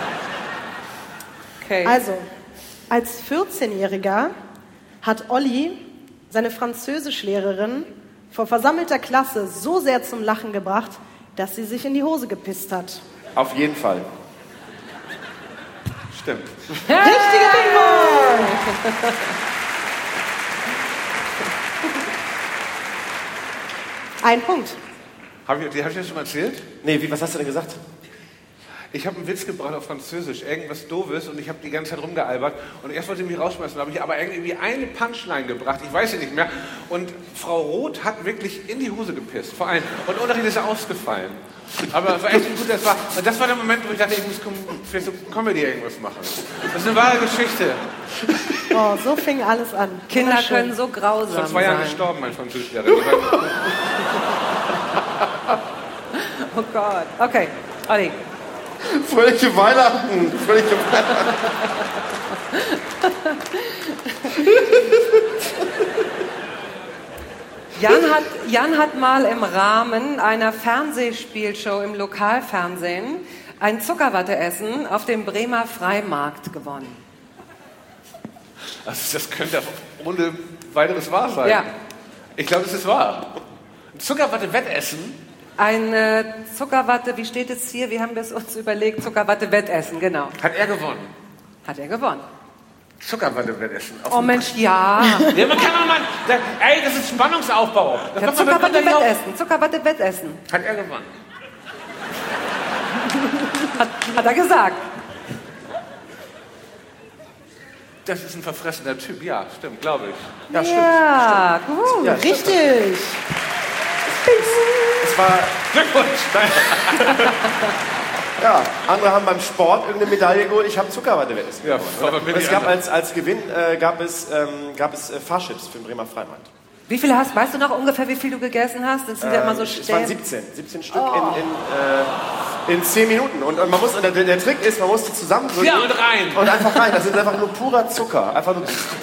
Okay. Also, als 14-Jähriger hat Olli seine Französischlehrerin vor versammelter Klasse so sehr zum Lachen gebracht, dass sie sich in die Hose gepisst hat. Auf jeden Fall. Stimmt. Richtige Antwort! Ein Punkt. Hab ich das schon mal erzählt? Nee, was hast du denn gesagt? Ich habe einen Witz gebracht auf Französisch, irgendwas Doofes, und ich habe die ganze Zeit rumgealbert. Und erst wollte ich mich rausschmeißen, habe ich aber irgendwie eine Punchline gebracht, ich weiß sie nicht mehr. Und Frau Roth hat wirklich in die Hose gepisst, vor allem. Und Unterricht ist ausgefallen. Aber es war echt ein guter Tag. Und das war der Moment, wo ich dachte, ich muss für so Comedy irgendwas machen. Das ist eine wahre Geschichte. Oh, so fing alles an. Kinder können so grausam sein. Vor 2 Jahren gestorben, mein Französischlehrer. Oh Gott. Okay, Olli. Fröhliche Weihnachten. Jan hat mal im Rahmen einer Fernsehspielshow im Lokalfernsehen ein Zuckerwatteessen auf dem Bremer Freimarkt gewonnen. Also das könnte ohne weiteres wahr sein. Ja. Ich glaube, es ist wahr. Ein Zuckerwatte-Wettessen? Eine Zuckerwatte, wie steht es hier? Wir haben es uns überlegt, Zuckerwatte-Wettessen, genau. Hat er gewonnen? Hat er gewonnen. Zuckerwatte-Wettessen. Oh Mensch, ja. Ja, man kann doch mal... Ey, das ist Spannungsaufbau. Ja, Zuckerwatte-Wettessen. Hat er gewonnen. Hat er gesagt. Das ist ein verfressener Typ, ja, stimmt, glaube ich. Ja, stimmt. Gut, Ja, richtig. Es war... Glückwunsch! Ja, andere haben beim Sport irgendeine Medaille geholt, ich habe Zuckerwatte-Wettessen Ja, gewonnen. Und es gab als Gewinn gab es Fahrchips für den Bremer Freimarkt. Wie viele weißt du noch ungefähr, wie viel du gegessen hast? Das sind ja immer so Es waren 17 Stück in 10 Minuten. Und man muss, der Trick ist, man muss die zusammendrücken. Ja, und rein. Und einfach rein. Das ist einfach nur purer Zucker. Einfach nur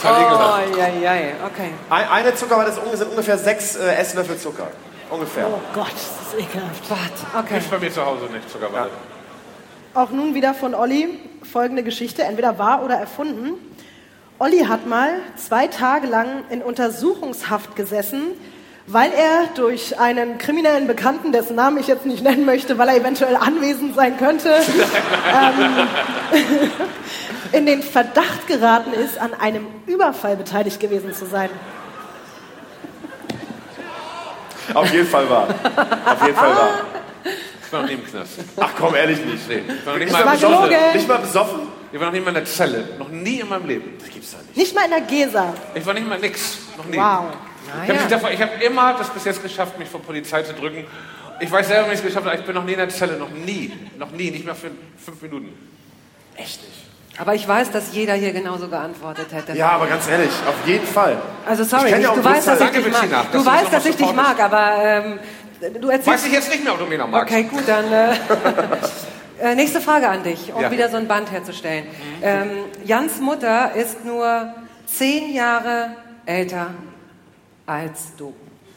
Okay. Eine Zuckerwatte sind ungefähr 6 Esslöffel Zucker. Ungefähr. Oh Gott, das ist ekelhaft. Okay. Ist bei mir zu Hause nicht Zuckerwatte. Auch nun wieder von Olli folgende Geschichte, entweder wahr oder erfunden. Olli hat mal 2 Tage lang in Untersuchungshaft gesessen, weil er durch einen kriminellen Bekannten, dessen Namen ich jetzt nicht nennen möchte, weil er eventuell anwesend sein könnte, in den Verdacht geraten ist, an einem Überfall beteiligt gewesen zu sein. Auf jeden Fall wahr. Ich war noch nie im Knast. Ach komm, ehrlich nicht. Nee. Ich war noch nicht Das mal war besoffen. gelogen. Nicht mal besoffen? Ich war noch nicht mal in der Zelle. Noch nie in meinem Leben. Das gibt's doch nicht. Nicht mal in der Gesa. Ich war nicht mal nix. Noch nie. Wow. Ich habe immer das bis jetzt geschafft, mich vor Polizei zu drücken. Ich weiß selber, wie ich es geschafft habe. Ich bin noch nie in der Zelle. Noch nie. Nicht mehr für 5 Minuten. Echt nicht. Aber ich weiß, dass jeder hier genauso geantwortet hätte. Ja, aber ganz ehrlich, auf jeden Fall. Also sorry, Ich kenn ja auch du weißt, dass ich Danke, dich Bettina, mag. dass Du du mich weißt, noch dass mal ich dich supportest. mag, aber du erzählst... Weiß ich jetzt nicht mehr, ob du mich noch magst. Okay, gut, dann... Nächste Frage an dich, um Ja. wieder so ein Band herzustellen. Jans Mutter ist nur 10 Jahre älter als du.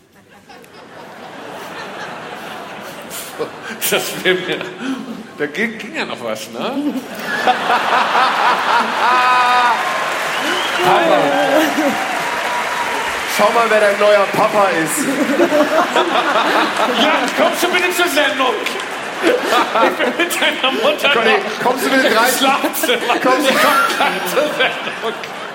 Das wäre mir. Da ging ja noch was, ne? Papa. Schau mal, wer dein neuer Papa ist. Ja, kommst du bitte zur Sendung? Ich bin mit deiner Mutter Conny, noch kommst du bitte rein? Schlafzimmer. Kommst du zur Sendung.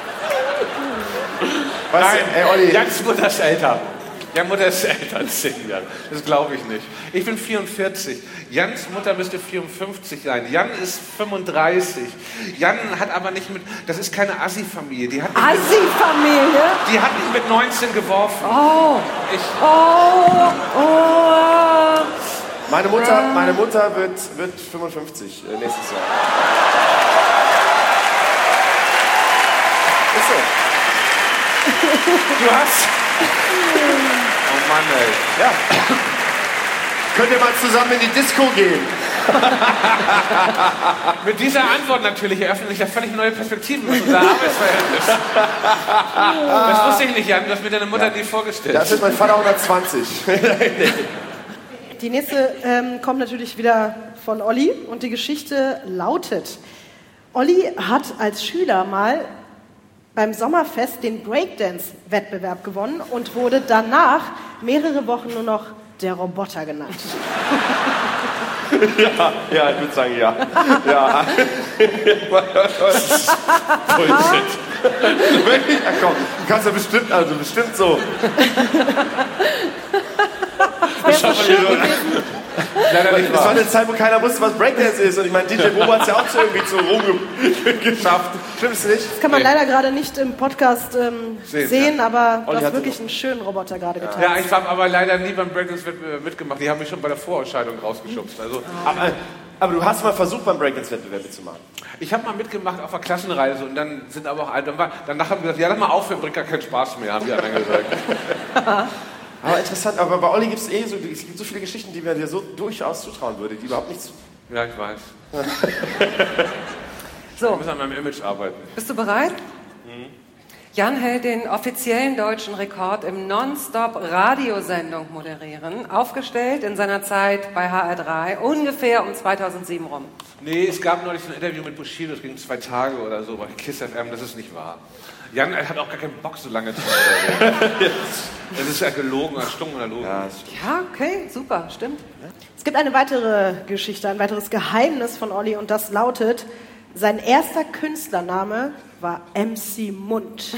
Was? Nein, Ey, Olli. Jans Mutter ist älter. Jan Mutter ist älter als 10 Jahre. Das glaube ich nicht. Ich bin 44. Jans Mutter müsste 54 sein. Jan ist 35. Jan hat aber nicht mit... Das ist keine Assi-Familie. Assi-Familie? Die hat ihn mit 19 geworfen. Oh. Ich, Meine Mutter wird 55 nächstes Jahr. Ist so. du hast... Oh Mann, ey. Ja. Könnt ihr mal zusammen in die Disco gehen? Mit dieser Antwort natürlich eröffnet sich da völlig neue Perspektiven mit unser Arbeitsverhältnis. Das wusste ich nicht, Jan. Du hast mir deine Mutter nie vorgestellt. Das ist mein Vater 120. Die nächste kommt natürlich wieder von Olli und die Geschichte lautet: Olli hat als Schüler mal beim Sommerfest den Breakdance-Wettbewerb gewonnen und wurde danach mehrere Wochen nur noch der Roboter genannt. Ja, ich würde sagen, ja. Ja. Bullshit. Wirklich? Ja, komm, du kannst ja bestimmt so. Leider nicht Es war wahr. eine Zeit, wo keiner wusste, was Breakdance ist. Und ich meine, DJ Bobo hat es ja auch so irgendwie so rumgeschafft. Stimmt's nicht? Das kann man leider gerade nicht im Podcast sehen, aber du Olli hast hat wirklich einen schönen Roboter gerade getan. Ja, ich habe aber leider nie beim Breakdance mitgemacht. Die haben mich schon bei der Vorausscheidung rausgeschubst. Also, Aber du hast mal versucht, beim Breakdance-Wettbewerb mitzumachen. ich habe mal mitgemacht auf einer Klassenreise und dann sind aber auch danach haben wir gesagt, ja, lass mal aufhören, bringt gar keinen Spaß mehr, haben die anderen gesagt. Aber interessant, aber bei Olli gibt es gibt so viele Geschichten, die wir dir so durchaus zutrauen würde, die überhaupt nichts... Ja, ich weiß. So, Wir müssen an meinem Image arbeiten. bist du bereit? Jan hält den offiziellen deutschen Rekord im Non-Stop-Radiosendung moderieren, aufgestellt in seiner Zeit bei HR3, ungefähr um 2007 rum. Nee, es gab neulich so ein Interview mit Bushido, das ging 2 Tage oder so bei KISS FM, das ist nicht wahr. Jan hat auch gar keinen Bock, so lange zu moderieren. Das ist ja gelogen, erstunken oder logen. Ja, Ja, okay, super, stimmt. Es gibt eine weitere Geschichte, ein weiteres Geheimnis von Olli und das lautet: Sein erster Künstlername war MC Mund.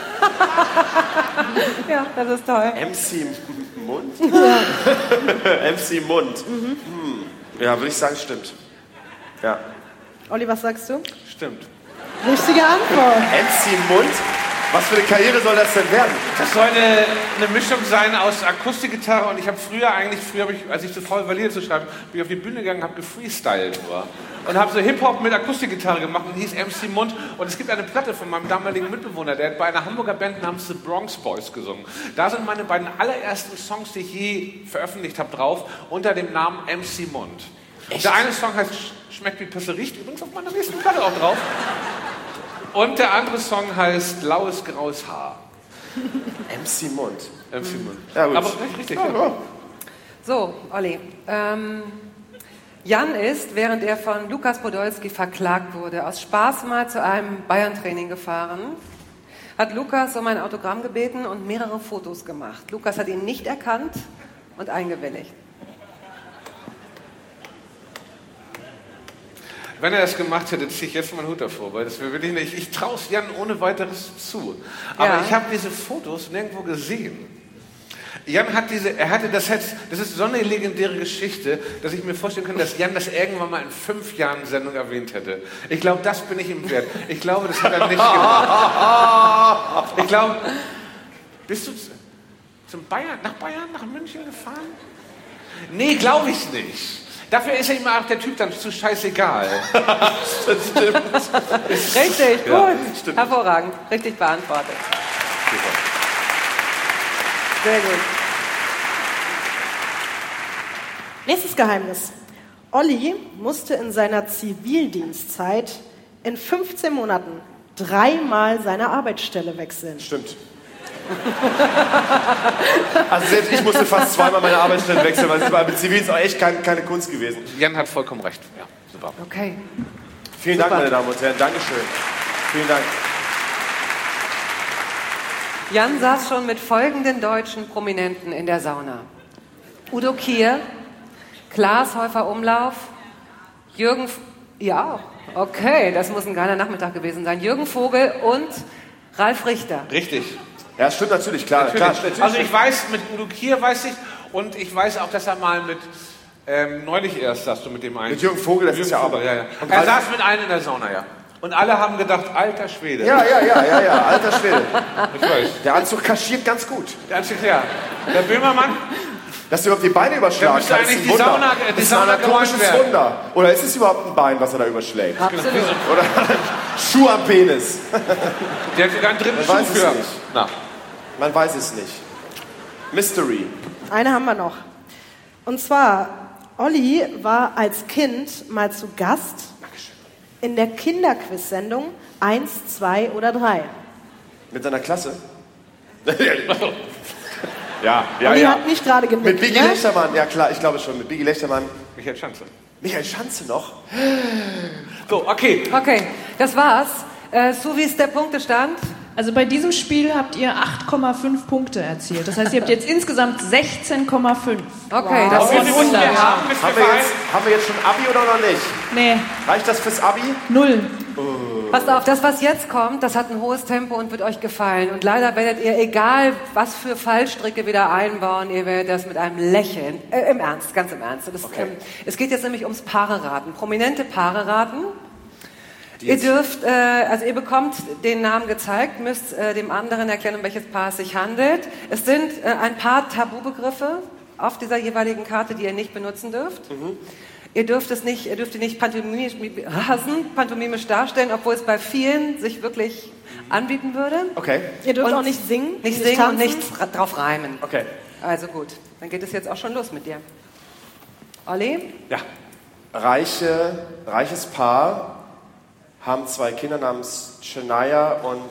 Ja, das ist toll. MC Mund? MC Mund. Ja, würde ich sagen, stimmt. Ja. Olli, was sagst du? Stimmt. Richtige Antwort. MC Mund? Was für eine Karriere soll das denn werden? Das soll eine Mischung sein aus Akustikgitarre und ich habe früher, als ich zu faul war, Lieder zu schreiben, bin ich auf die Bühne gegangen, habe gefreestylt nur. Und habe so Hip-Hop mit Akustikgitarre gemacht und hieß MC Mund. Und es gibt eine Platte von meinem damaligen Mitbewohner, der hat bei einer Hamburger Band namens The Bronx Boys gesungen. Da sind meine beiden allerersten Songs, die ich je veröffentlicht habe, drauf, unter dem Namen MC Mund. Der eine Song heißt Schmeckt wie Pisse riecht, übrigens auf meiner nächsten Platte auch drauf. Und der andere Song heißt Blaues graues Haar. MC Mund. MC Mund. Ja, gut. Aber richtig. Ja. So, Olli. Jan ist, während er von Lukas Podolski verklagt wurde, aus Spaß mal zu einem Bayern-Training gefahren, hat Lukas um ein Autogramm gebeten und mehrere Fotos gemacht. Lukas hat ihn nicht erkannt und eingewilligt. Wenn er das gemacht hätte, ziehe ich jetzt meinen Hut davor, weil das will ich nicht. Ich traue es Jan ohne weiteres zu. Aber Ja. ich habe diese Fotos nirgendwo gesehen. Jan hat das ist so eine legendäre Geschichte, dass ich mir vorstellen kann, dass Jan das irgendwann mal in 5 Jahren Sendung erwähnt hätte. Ich glaube, das bin ich ihm wert. Ich glaube, das hat er nicht gemacht. Ich glaube, bist du nach Bayern, nach München gefahren? Nee, glaube ich nicht. Dafür ist ja immer auch der Typ dann zu scheißegal. Das stimmt. Richtig, gut. Ja, stimmt. Hervorragend. Richtig beantwortet. Super. Sehr gut. Nächstes Geheimnis. Olli musste in seiner Zivildienstzeit in 15 Monaten 3-mal seine Arbeitsstelle wechseln. Stimmt. Also selbst ich musste fast 2-mal meine Arbeitsstelle wechseln, weil es war mit Zivildienst auch echt keine Kunst gewesen. Jan hat vollkommen recht. Ja, super. Okay. Vielen Dank, meine Damen und Herren. Dankeschön. Vielen Dank. Jan saß schon mit folgenden deutschen Prominenten in der Sauna. Udo Kier, Klaas Häufer-Umlauf, Jürgen... Ja, okay, das muss ein geiler Nachmittag gewesen sein. Jürgen Vogel und Ralf Richter. Richtig. Ja, stimmt natürlich, klar. Natürlich. Also ich weiß, mit Udo Kier weiß ich, und ich weiß auch, dass er mal mit, neulich erst saß du mit dem einen. Mit Jürgen Vogel, das Jürgen ist ja Vogel, aber... ja. Er saß mit einem in der Sauna, ja. Und alle haben gedacht, alter Schwede. Ja, alter Schwede. Ich weiß. Der Anzug kaschiert ganz gut. Der Anzug, ja. Der Böhmermann, Dass du überhaupt die Beine überschlagen müsste kannst, eigentlich ist ein die Wunder. Sauna- die Das ist Sauna ein anatomisches geräumt werden. Wunder. Oder ist es überhaupt ein Bein, was er da überschlägt? Absolut. Oder Schuh am Penis? der hat sogar einen dritten Man Schuh weiß es für. nicht. Na, Man weiß es nicht. Mystery. Eine haben wir noch. Und zwar, Olli war als Kind mal zu Gast in der Kinderquiz-Sendung 1, 2 oder 3. Mit seiner Klasse? ja. Olli hat nicht gerade genickt, Mit Biggie ne? Lechtermann, ja klar, ich glaube schon. Mit Biggie Lechtermann. Michael Schanze. Michael Schanze noch? So, okay. Okay, das war's. So wie ist der Punktestand? Also bei diesem Spiel habt ihr 8,5 Punkte erzielt. Das heißt, ihr habt jetzt insgesamt 16,5. Okay, das Wie viel ist müssen wir Wunder. haben, bis wir Haben wir jetzt schon Abi oder noch nicht? Nee, Reicht das fürs Abi? 0. Passt auf, das, was jetzt kommt, das hat ein hohes Tempo und wird euch gefallen. Und leider werdet ihr, egal was für Fallstricke wieder einbauen, ihr werdet das mit einem Lächeln, im Ernst, ganz im Ernst. Das, es geht jetzt nämlich ums Paareraten, prominente Paareraten. Ihr dürft, also ihr bekommt den Namen gezeigt, müsst dem anderen erklären, um welches Paar es sich handelt. Es sind ein paar Tabubegriffe auf dieser jeweiligen Karte, die ihr nicht benutzen dürft. Ihr dürft die nicht pantomimisch darstellen, obwohl es bei vielen sich wirklich anbieten würde. Okay. Ihr dürft Und auch nicht singen, Nicht singen und tanzen. nichts drauf reimen. Okay. Also gut, dann geht es jetzt auch schon los mit dir. Olli? Ja. Reiches Paar haben 2 Kinder namens Shania und,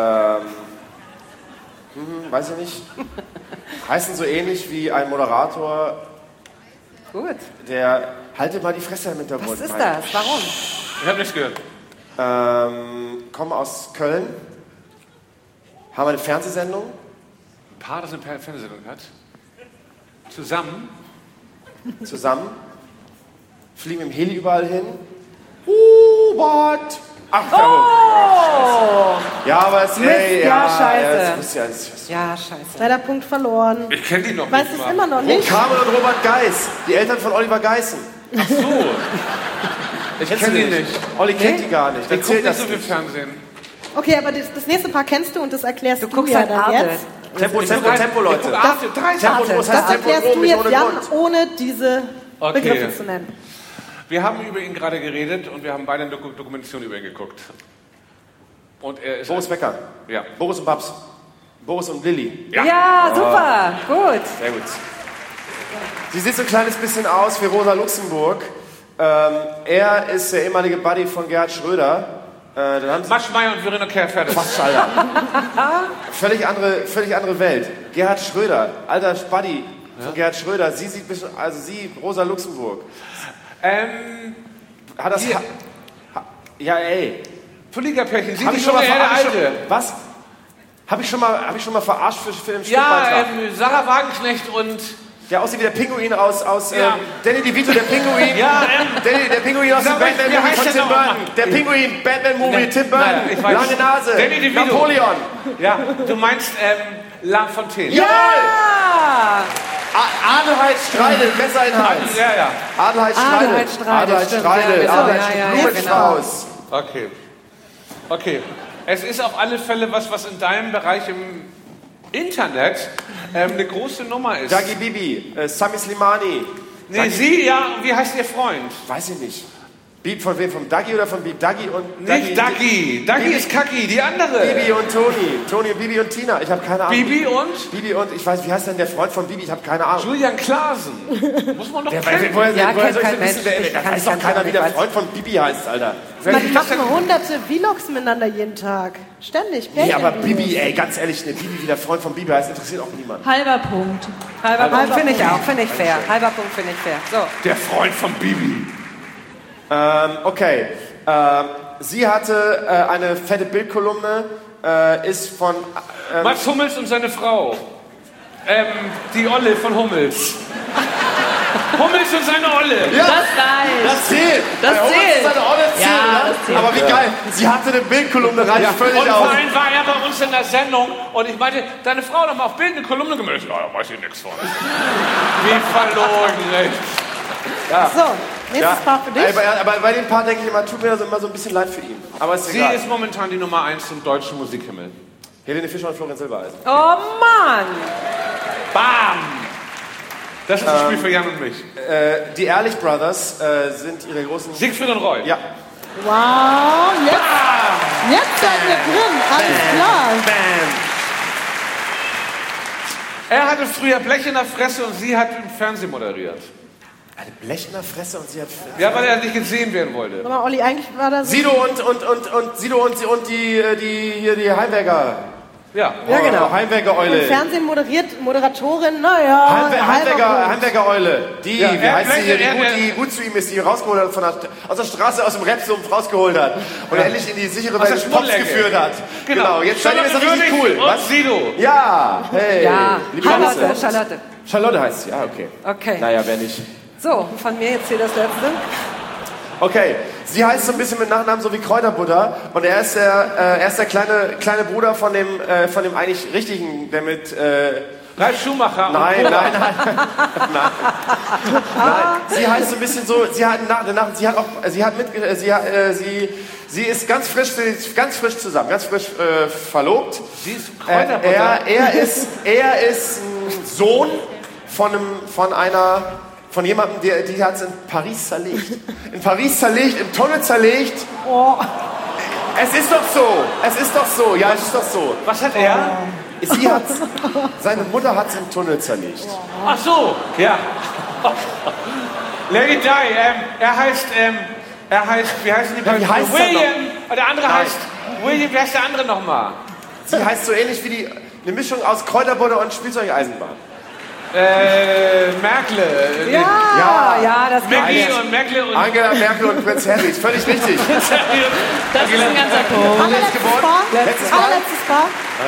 weiß ich nicht, heißen so ähnlich wie ein Moderator, Gut. der, haltet mal die Fresse im Hintergrund. Was ist das? Warum? Ich habe nichts gehört. Kommen aus Köln, haben eine Fernsehsendung. Ein Paar, das eine Fernsehsendung hat. Zusammen. Fliegen im Heli überall hin. What? Ach, ja, aber es Mist, ja, scheiße. Ja, scheiße. Leider Punkt verloren. Ich kenne die noch Weiß nicht es mal. immer noch nicht. Carmen und Robert Geis, die Eltern von Oliver Geissen. Ach so. Ich kenne die nicht. Olli kennt die gar nicht. Ich gucke Erzähl nicht das so viel nicht. Fernsehen. Okay, aber das nächste Paar kennst du und das erklärst du guckst ja halt dann Arte. jetzt. Tempo, Leute. Tempo, Was heißt Das Tempo erklärst Drom, du nicht jetzt ohne Jan, Grund? ohne diese Okay. Begriffe zu nennen. Wir haben über ihn gerade geredet und wir haben beide eine Dokumentation über ihn geguckt. Und er ist... Boris Becker. Ja. Boris und Babs. Boris und Lilly. Ja, super. Gut. Sehr gut. Sie sieht so ein kleines bisschen aus wie Rosa Luxemburg. Er ist der ehemalige Buddy von Gerhard Schröder. Dann haben sie Maschmeyer und Verena Kerr-Fertig. Quatsch, Alter. völlig andere Welt. Gerhard Schröder, alter Buddy von Gerhard Schröder. Sie sieht ein bisschen, also sie, Rosa Luxemburg. Hat das... Hier. Ja, ey. Politikerpärchen, sie Hab die ich schon mal junge, der verarscht? alte. Was? Habe ich schon mal verarscht für den Ja, Stückbeitrag? Sarah Wagenknecht und... Der aussieht wie der Pinguin aus Ja. Danny DeVito, der Pinguin. Ja, Danny, der Pinguin aus dem Sag mal, wie Batman-Movie heißt von der Tim noch Burton. mal? Der Pinguin, Batman-Movie, Tim Burton. Nein, ich weiß. Lange Nase. Danny DeVito. Napoleon. Ja, du meinst La Fontaine. Jawohl! Ah, Adelheid Streidel, Messer in den Hals. Ja, ja. Adelheid Adelheid Streidel. Streidel, Adelheid stimmt, Streidel. ja, Adelheid ja, Streidel. ja, Blumenstrauß. Okay. Okay. Es ist auf alle Fälle was in deinem Bereich im Internet eine große Nummer ist. Dagi Bibi, Sami Slimani. Nee, sie, ja, wie heißt ihr Freund? Weiß ich nicht. Beep von wem? Vom Dagi oder von Beep? Dagi und... Nicht Dagi. Dagi ist Kaki, die andere. Bibi und Toni. Toni und Bibi und Tina. Ich habe keine Ahnung. Bibi und? Bibi und, ich weiß, wie heißt denn der Freund von Bibi? Ich habe keine Ahnung. Julian Klaasen. Muss man doch kennen. Woher soll ich denn wissen? Da weiß doch keiner, wie der Freund von Bibi heißt, Alter. Man machen hunderte Vlogs miteinander jeden Tag. Ständig. Nee, aber Bibi, ey, ganz ehrlich, eine Bibi, wie der Freund von Bibi heißt, interessiert auch niemand. Halber Punkt. Halber Punkt finde ich auch, finde ich fair. Halber Punkt finde ich fair. So. Der Freund von Bibi. Okay. Sie hatte eine fette Bildkolumne, ist von... Max Hummels und seine Frau. Die Olle von Hummels. Hummels und seine Olle. Ja, Das zählt. das zählt. Das zählt. Seine Olle zählt, Ja, ne? das zählt. Aber wie geil. Sie hatte eine Bildkolumne, reicht völlig Und aus. vor allem war er bei uns in der Sendung und ich meinte, deine Frau hat mal auf Bild eine Kolumne gemeldet. Ja, da weiß ich nichts von. Wie verlogen, echt. Ja. So, nächstes Paar für dich. Aber bei dem Paar denke ich immer, tut mir das immer so ein bisschen leid für ihn. Aber ist Sie egal. ist momentan die Nummer 1 im deutschen Musikhimmel. Helene Fischer und Florian Silbereisen. Oh Mann! Bam! Das ist ein Spiel für Jan und mich. Die Ehrlich Brothers sind ihre großen... Siegfried und Roy. Ja. Wow, jetzt seid ihr drin. Alles klar. Bam. Er hatte früher Blech in der Fresse und sie hat im Fernsehen moderiert. Eine Blech in der Fresse und sie hat... Ja, weil er nicht gesehen werden wollte. Sag mal, Olli, eigentlich war das... Sido und die Heimwerker. Ja. Ja, genau. Heimwerker-Eule. Im Fernsehen moderiert, Moderatorin, naja... Heimwerker-Eule. Die, Ja, wie heißt sie hier, er- die gut zu ihm ist, die ihn rausgeholt hat, aus der Straße, aus dem Rapsumpf rausgeholt hat. Und er endlich in die sichere Aus Welt der des Pops Schmuddelecke. geführt hat. Genau. Jetzt seid ihr jetzt richtig Würnig cool. und Was? Sido. Ja, hey. Ja, Liebe Grüße. Charlotte. Charlotte heißt sie, okay. Okay. Naja, wer nicht. So, von mir jetzt hier das letzte. Okay, sie heißt so ein bisschen mit Nachnamen so wie Kräuterbutter und er ist der kleine Bruder von dem eigentlich richtigen, der mit Ralf Schumacher. und nein. Cobra. Sie heißt so ein bisschen so, sie ist ganz frisch zusammen, ganz frisch verlobt. Sie ist Kräuterbutter. Er ist ein Sohn von jemandem, die hat es in Paris zerlegt. Im Tunnel zerlegt. Oh. Es ist doch so, ja, es ist doch so. Was hat er? Seine Mutter hat es im Tunnel zerlegt. Ach so, ja. Lady Di, er heißt, wie heißt die? wie heißt er William. Und der andere Nein. heißt, William, wie heißt der andere nochmal? Sie heißt so ähnlich wie eine Mischung aus Kräuterbutter und Spielzeugeisenbahn. Merkel. Ja, das geht. Maggie und Merkel und... Angela Merkel und Prinz Harry, ist völlig richtig. Das ist ein ganzer Punkt. Allerletztes Paar. Letztes Mal. Allerletztes Paar.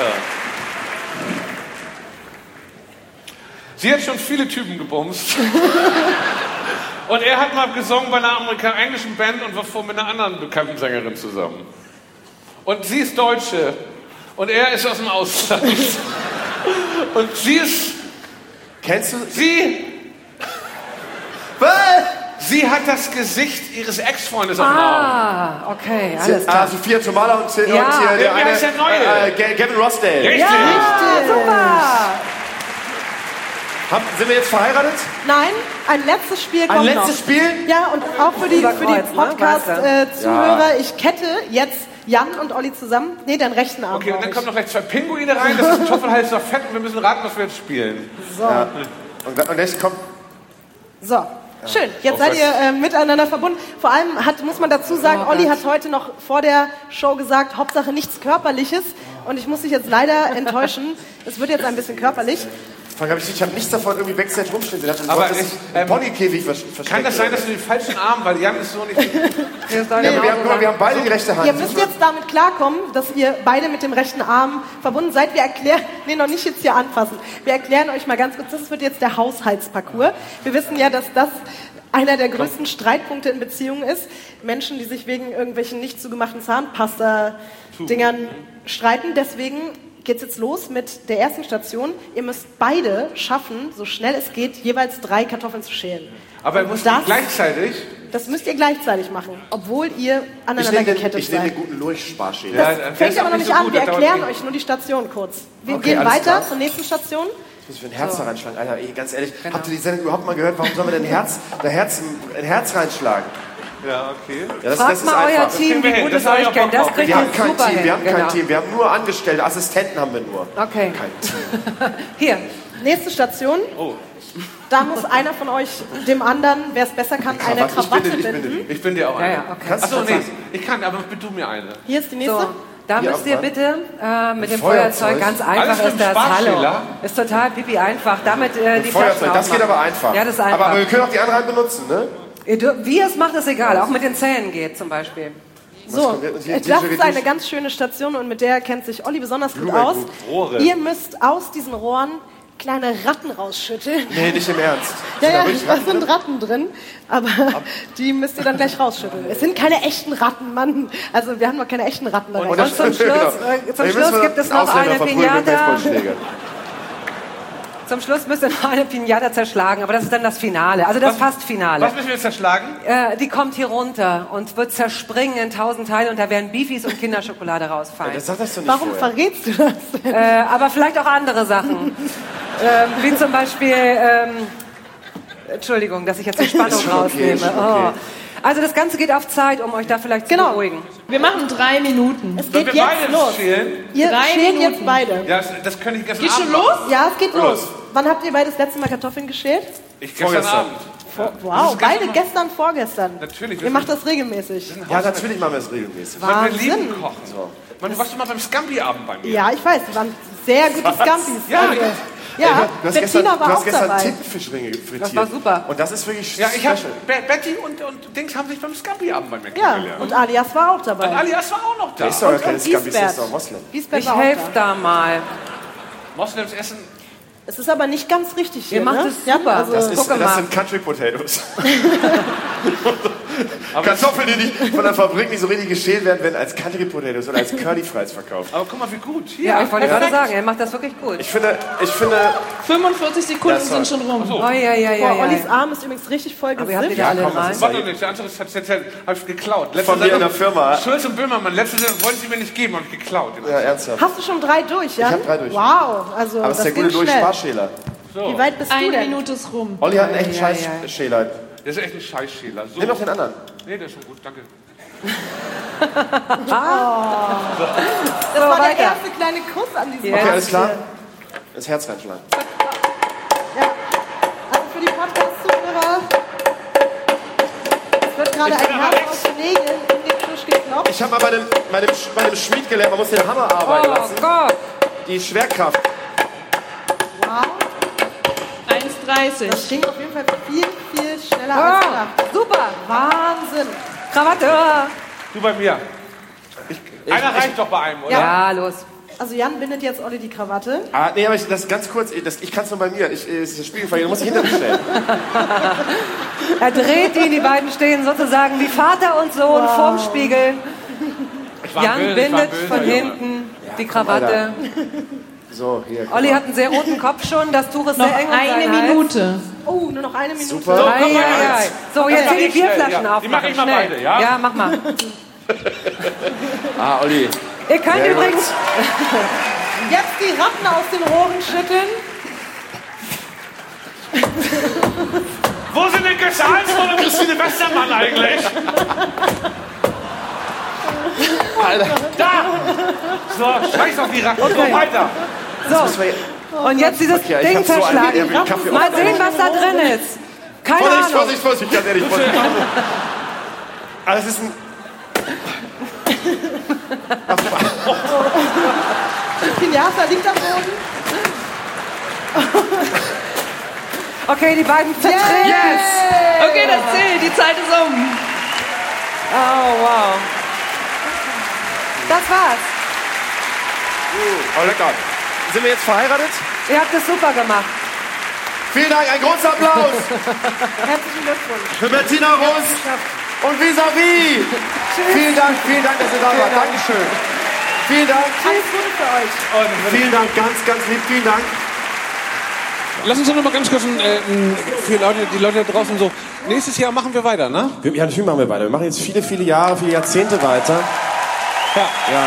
Sie hat schon viele Typen gebumst. Und er hat mal gesungen bei einer englischen Band und war vorher mit einer anderen bekannten Sängerin zusammen. Und sie ist Deutsche. Und er ist aus dem Ausland. Und sie ist... Kennst du Was? Sie hat das Gesicht ihres Ex-Freundes auf dem Arm. Ah, okay, alles klar. Sophia Tomala und hier wie der eine heißt der Neue? Gavin Rossdale. Richtig. Ja, super. Sind wir jetzt verheiratet? Nein, ein letztes Spiel kommt Ein letztes noch. Spiel? Ja, und auch für die Kreuz, ne? Podcast-Zuhörer, ich kette jetzt Jan und Olli zusammen. Nee, den rechten Arm. Okay, und dann brauch kommen noch gleich 2 Pinguine rein, das ist ein Kartoffelhals noch fett und wir müssen raten, was wir jetzt spielen. ich. So. Ja. Und jetzt kommt... So, schön. Jetzt seid ihr miteinander verbunden. Vor allem muss man dazu sagen, Olli hat heute noch vor der Show gesagt, Hauptsache nichts Körperliches. Und ich muss dich jetzt leider enttäuschen. Es wird jetzt ein bisschen körperlich. Ich habe nichts davon irgendwie Backstage rumstehen. Aber Ponykäfig versteckt. Kann das sein, dass du den falschen Arm, weil Jan ist so nicht... wir haben beide die rechte Hand. Ihr müsst jetzt damit klarkommen, dass ihr beide mit dem rechten Arm verbunden seid. Wir erklären, noch nicht jetzt hier anfassen. Wir erklären euch mal ganz kurz, das wird jetzt der Haushaltsparcours. Wir wissen ja, dass das einer der größten Streitpunkte in Beziehungen ist. Menschen, die sich wegen irgendwelchen nicht zugemachten Zahnpasta-Dingern streiten. Deswegen geht's jetzt los mit der ersten Station. Ihr müsst beide schaffen, so schnell es geht, jeweils 3 Kartoffeln zu schälen. Aber er muss gleichzeitig... Das müsst ihr gleichzeitig machen, obwohl ihr aneinander gekettet Ich nehme seid. den guten Lurchsparschäler. Das fängt aber noch nicht an. Wir erklären euch nur die Station kurz. Wir gehen alles weiter klar. zur nächsten Station. Ich muss für ein Herz da reinschlagen. Alter, ey, ganz ehrlich, habt ihr die Sendung überhaupt mal gehört? Warum sollen wir denn ein Herz reinschlagen? Ja, okay. Ja, das Fragt ist mal euer einfach. Team, wie hin. gut Das es hab ich euch auch kennt. Bock Das drauf. kriegt Wir ihr haben kein super Team, hin. wir haben kein Genau. Team. Wir haben nur Angestellte, Assistenten haben wir nur. Okay. Kein Team. Hier. Nächste Station. Oh, Da muss einer von euch dem anderen, wer es besser kann, eine Krawatte Ich bin binden. ich bin dir auch Ja, eine. ja, okay. Kannst Achso, du nee, das? ich kann, aber bitte du mir eine. Hier ist die nächste. So, da Hier müsst auch ihr mal. bitte mit dem Feuerzeug. Feuerzeug, ganz einfach Alles mit ist das. dem Sparschäler? Hallo. Ist total pipi einfach. Damit die Feuerzeug, Flaschen das geht aufmachen. aber einfach. Ja, das ist einfach. Aber wir können auch die anderen benutzen, ne? Wie ihr es macht, ist egal. Auch mit den Zähnen geht zum Beispiel. So, kommt jetzt? Hier, das hier ist eine durch. ganz schöne Station und mit der kennt sich Olli besonders gut Blumengut, aus. Rohre. Ihr müsst aus diesen Rohren kleine Ratten rausschütteln. Nee, nicht im Ernst. Ja, Sind da ja, wirklich da Ratten sind drin? Ratten drin, aber die müsst ihr dann gleich rausschütteln. Es sind keine echten Ratten, Mann. Also wir haben noch keine echten Ratten dabei. Und das- zum Schluss, genau. zum Hier Schluss müssen wir gibt es noch Ausländer eine verprügeln mit Pinata. Baseballschlägern. Zum Schluss müsst ihr noch eine Pinata zerschlagen, aber das ist dann das Finale. Also das fast Finale. Was müssen wir jetzt zerschlagen? Die kommt hier runter und wird zerspringen in 1000 Teile und da werden Beefies und Kinderschokolade rausfallen. Das sagt das doch nicht Warum vorher. verrätst du das denn? Aber vielleicht auch andere Sachen. Wie zum Beispiel, Entschuldigung, dass ich jetzt die Spannung Ist schon okay, rausnehme. ist schon okay. Oh. Also das Ganze geht auf Zeit, um euch da vielleicht zu Genau. beruhigen. Wir machen 3 Minuten. Es Sollen geht wir jetzt beide los. schälen? Ihr 3 schälen Minuten. jetzt beide. Ja, das könnte ich gestern Geht schon Abend los? machen. Ja, es geht los. Los. Wann habt ihr beide das letzte Mal Kartoffeln geschält? Ich gestern Vorgestern. Abend. Wow, Das ist beide gestern, vorgestern. Natürlich. Ihr macht das regelmäßig. Ja, natürlich machen wir es regelmäßig. Weil wir Wahnsinn. lieben kochen. Man, du warst doch mal beim Scampi-Abend bei mir. Ja, ich weiß, die waren sehr gute Scampis. Ja, Danke. Ja, Du hast gestern, Bettina war du hast auch gestern dabei. Tintenfischringe frittiert. Das war super. Und das ist wirklich Ja, ich habe special. Betty und Dings haben sich beim Scampi-Abend bei mir Ja, kennengelernt. und Alias war auch dabei. Und Alias war auch noch da. Das ist doch gar Und keine Scampis, das Giesbert. ist doch Moslem. Giesbert Ich war auch helfe da. da mal. Moslems essen. Es ist aber nicht ganz richtig hier, Ihr macht ne? es Ja, super. also, Das Gucke mal. sind Country Potatoes. Kartoffeln, die nicht von der Fabrik nicht so richtig geschält werden als Country Potatoes oder als Curly Fries verkauft. Aber guck mal, wie gut. Hier. Ja, ich wollte gerade sagen, er macht das wirklich gut. Ich finde 45 Sekunden Das war- sind schon rum. Oh, ja. Boah, Ollis Arm ist übrigens richtig voll Aber ihr habt gesippt. die alle komm, das rein. ist Warte doch nicht, der andere habe ich geklaut. Letzte Von mir in Sendung, der Firma. Schulz und Böhmermann, letzte Sendung wollten sie mir nicht geben, habe ich geklaut. Ja, ernsthaft. Hast du schon 3 durch, Jan? Ich hab 3 durch. Wow, also Aber es ist das der ging gute schnell. Durchsparschäler. Wie weit bist du Eine denn? Minute ist rum. Olli hat einen echten Ja, ja. Scheißschäler. Das ist echt ein Scheißschäler. So. Nimm doch den anderen. Nee, der ist schon gut, danke. Das war weiter. der erste kleine Kuss an diesem Ja. Okay, alles klar? Abend. Das Herz reinschlagen. Ja. Also für die Podcast-Zuhörer, es wird gerade ein Herz aus Nägeln in den Tisch geklopft. Ich habe mal bei dem Schmied gelernt, man muss den Hammer arbeiten Oh lassen. Gott. Die Schwerkraft. Wow. 1,30. Das ging auf jeden Fall viel, viel schneller als gedacht. Super. Wahnsinn. Krawatte. Du bei mir. Einer reicht doch bei einem, oder? Ja, los. Also Jan bindet jetzt Olli die Krawatte. Ah, nee, aber das ganz kurz, ich kann es nur bei mir. Es ist das Spiegelverkehr, du musst dich hinter mich stellen. Er dreht die beiden stehen sozusagen wie Vater und Sohn vorm Spiegel. Ich war Jan böse, bindet ich war von böse, hinten die Krawatte. So, hier. guck Olli mal. hat einen sehr roten Kopf schon, das Tuch ist Noch sehr eng um eine seinen Hals. Minute. Oh, nur noch eine Minute. Super. So, Ei, komm mal, ei, ei. eins. So, jetzt mach hier die ich schnell, Bierflaschen ja. aufmachen. Die mach ich mal Schnell. beide, ja? Ja, mach mal. Ah, Olli. Ihr könnt Sehr gut. übrigens... Jetzt die Ratten aus den Rohren schütteln. Wo sind denn Götze Alsmann und Christine Westermann eigentlich? Alter. Da! So, scheiß auf die Ratten. So, Okay. weiter. So, und jetzt dieses Okay, ich Ding hab so einen zerschlagen. ehrlichen Kaffee Mal auf. sehen, was da drin ist. Keine Vorsicht, Ahnung. Vorsicht, Vorsicht, ganz ehrlich. Vorsicht. Aber es ist ein... Die Pinata liegt am Boden. Okay, die beiden vertreten. Okay, das zählt. Die Zeit ist um. Oh, wow. Das war's. Oh, lecker. Sind wir jetzt verheiratet? Ihr habt es super gemacht. Vielen Dank, ein großer Applaus Herzlichen Glückwunsch. für Bettina Rus und Vis-a-vis. Vielen Dank, dass ihr da wart. Dankeschön. Vielen Dank. Alles Gute für euch. Vielen Dank, ganz, ganz lieb. Vielen Dank. Lass uns doch noch mal ganz kurz für die Leute da draußen so. Nächstes Jahr machen wir weiter, ne? Ja, natürlich machen wir weiter. Wir machen jetzt viele, viele Jahre, viele Jahrzehnte weiter. Ja.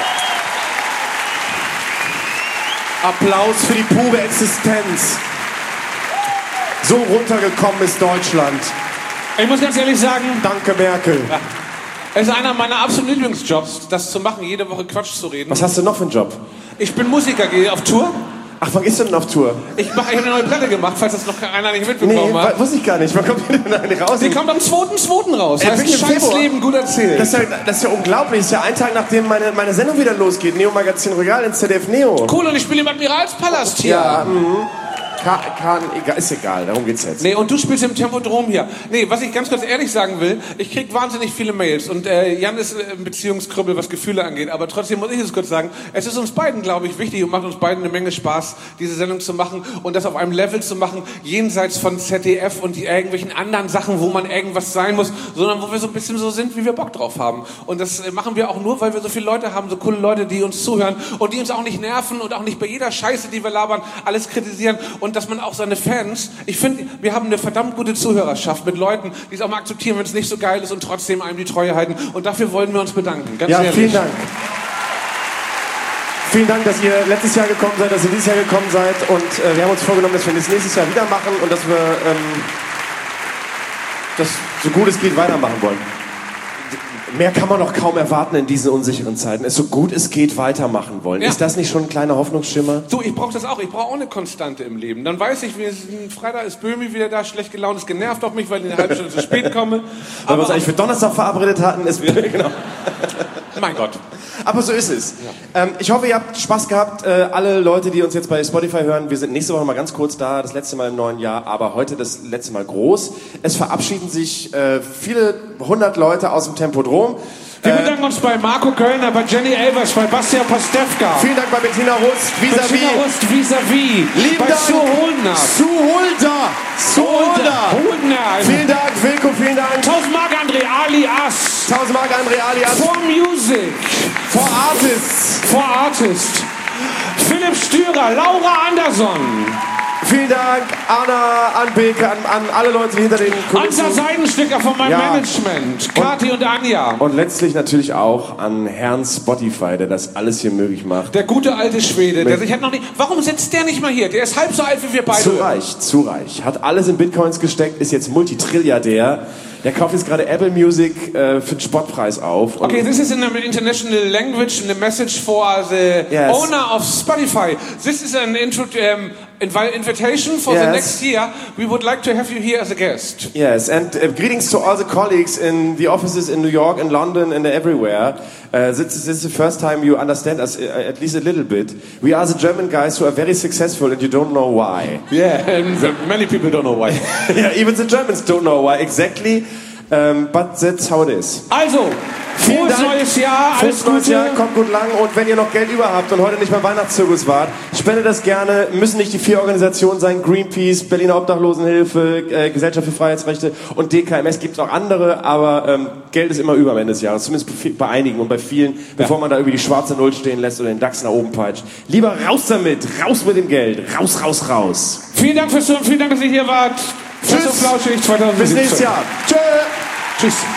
Applaus für die pure Existenz. So runtergekommen ist Deutschland. Ich muss ganz ehrlich sagen, Danke, Merkel. ja, es ist einer meiner absoluten Lieblingsjobs, das zu machen, jede Woche Quatsch zu reden. Was hast du noch für einen Job? Ich bin Musiker, gehe auf Tour. Ach, wann gehst du denn auf Tour? Ich habe eine neue Platte gemacht, falls das noch einer nicht mitbekommen hat. Wusste ich gar nicht. Wann kommt die denn eigentlich raus? Die kommt am 2.2. raus. Ja, Heißt wirklich im Scheiß Februar. Leben gut erzählt. Das ist ja unglaublich. Das ist ja ein Tag, nachdem meine Sendung wieder losgeht. Neo Magazin Royal in ZDF Neo. Cool, und ich spiele im Admiralspalast hier. Ja, ist egal, darum geht's jetzt. Nee, und du spielst im Tempodrom hier. Nee, was ich ganz kurz ehrlich sagen will, ich krieg wahnsinnig viele Mails und Jan ist ein Beziehungskrüppel, was Gefühle angeht, aber trotzdem muss ich es kurz sagen, es ist uns beiden, glaube ich, wichtig und macht uns beiden eine Menge Spaß, diese Sendung zu machen und das auf einem Level zu machen, jenseits von ZDF und die irgendwelchen anderen Sachen, wo man irgendwas sein muss, sondern wo wir so ein bisschen so sind, wie wir Bock drauf haben. Und das machen wir auch nur, weil wir so viele Leute haben, so coole Leute, die uns zuhören und die uns auch nicht nerven und auch nicht bei jeder Scheiße, die wir labern, alles kritisieren und dass man auch seine Fans, ich finde, wir haben eine verdammt gute Zuhörerschaft mit Leuten, die es auch mal akzeptieren, wenn es nicht so geil ist und trotzdem einem die Treue halten. Und dafür wollen wir uns bedanken. Ganz ehrlich. Vielen Dank. Vielen Dank, dass ihr letztes Jahr gekommen seid, dass ihr dieses Jahr gekommen seid. Und wir haben uns vorgenommen, dass wir das nächstes Jahr wieder machen und dass wir das so gut es geht weitermachen wollen. Mehr kann man doch kaum erwarten in diesen unsicheren Zeiten. Es so gut es geht weitermachen wollen. Ja. Ist das nicht schon ein kleiner Hoffnungsschimmer? Du, ich brauche das auch. Ich brauche auch eine Konstante im Leben. Dann weiß ich, Freitag ist Böhmi wieder da, schlecht gelaunt, ist genervt auf mich, weil ich eine halbe Stunde zu spät komme. Weil wir uns eigentlich für Donnerstag verabredet hatten. Ist genau. Mein Gott. Aber so ist es. Ja. Ich hoffe, ihr habt Spaß gehabt. Alle Leute, die uns jetzt bei Spotify hören, wir sind nächste Woche mal ganz kurz da, das letzte Mal im neuen Jahr, aber heute das letzte Mal groß. Es verabschieden sich viele 100 Leute aus dem Tempodrom. Wir bedanken uns bei Marco Kölner, bei Jenny Elvers, bei Bastian Pastewka. Vielen Dank bei Bettina Rust, Bettina Rust, vis-à-vis. Lieben bei Dank. Sue Holdner. Holdner. Vielen Dank, Wilko, vielen Dank. 1000 Mark André alias. 1000 Mark André alias. For Music. For Artists. For Artist. Philipp Stürer, Laura Andersson. Vielen Dank, Anna, an Beke, an alle Leute, die hinter den Kulissen. Ansa Seidensticker von meinem Management. Kathi und Anja. Und letztlich natürlich auch an Herrn Spotify, der das alles hier möglich macht. Der gute alte Schwede, der sich hat noch nicht... Warum sitzt der nicht mal hier? Der ist halb so alt wie wir beide. Zu reich. Hat alles in Bitcoins gesteckt, ist jetzt Multitrilliardär. Der kauft jetzt gerade Apple Music für den Spottpreis auf. Okay, this is in an international language and a message for the owner of Spotify. This is an invitation for the next year. We would like to have you here as a guest. Yes, and greetings to all the colleagues in the offices in New York and London and everywhere. This is the first time you understand us, at least a little bit. We are the German guys who are very successful and you don't know why. Yeah, and many people don't know why. Yeah, even the Germans don't know why exactly. But that's how it is. Also, frohes neues Jahr, alles Gute. Neues Jahr, kommt gut lang und wenn ihr noch Geld über habt und heute nicht beim Weihnachtszirkus wart, spendet das gerne. Müssen nicht die 4 Organisationen sein, Greenpeace, Berliner Obdachlosenhilfe, Gesellschaft für Freiheitsrechte und DKMS, gibt es auch andere, aber Geld ist immer über am Ende des Jahres, zumindest bei einigen und bei vielen, bevor man da irgendwie die schwarze Null stehen lässt oder den DAX nach oben peitscht. Lieber raus damit, raus mit dem Geld, raus, raus, raus. Vielen Dank fürs Zuhören, vielen Dank, dass ihr hier wart. Tschüss. Flauschig 2017. Bis nächstes Jahr. Tschö. Tschüss.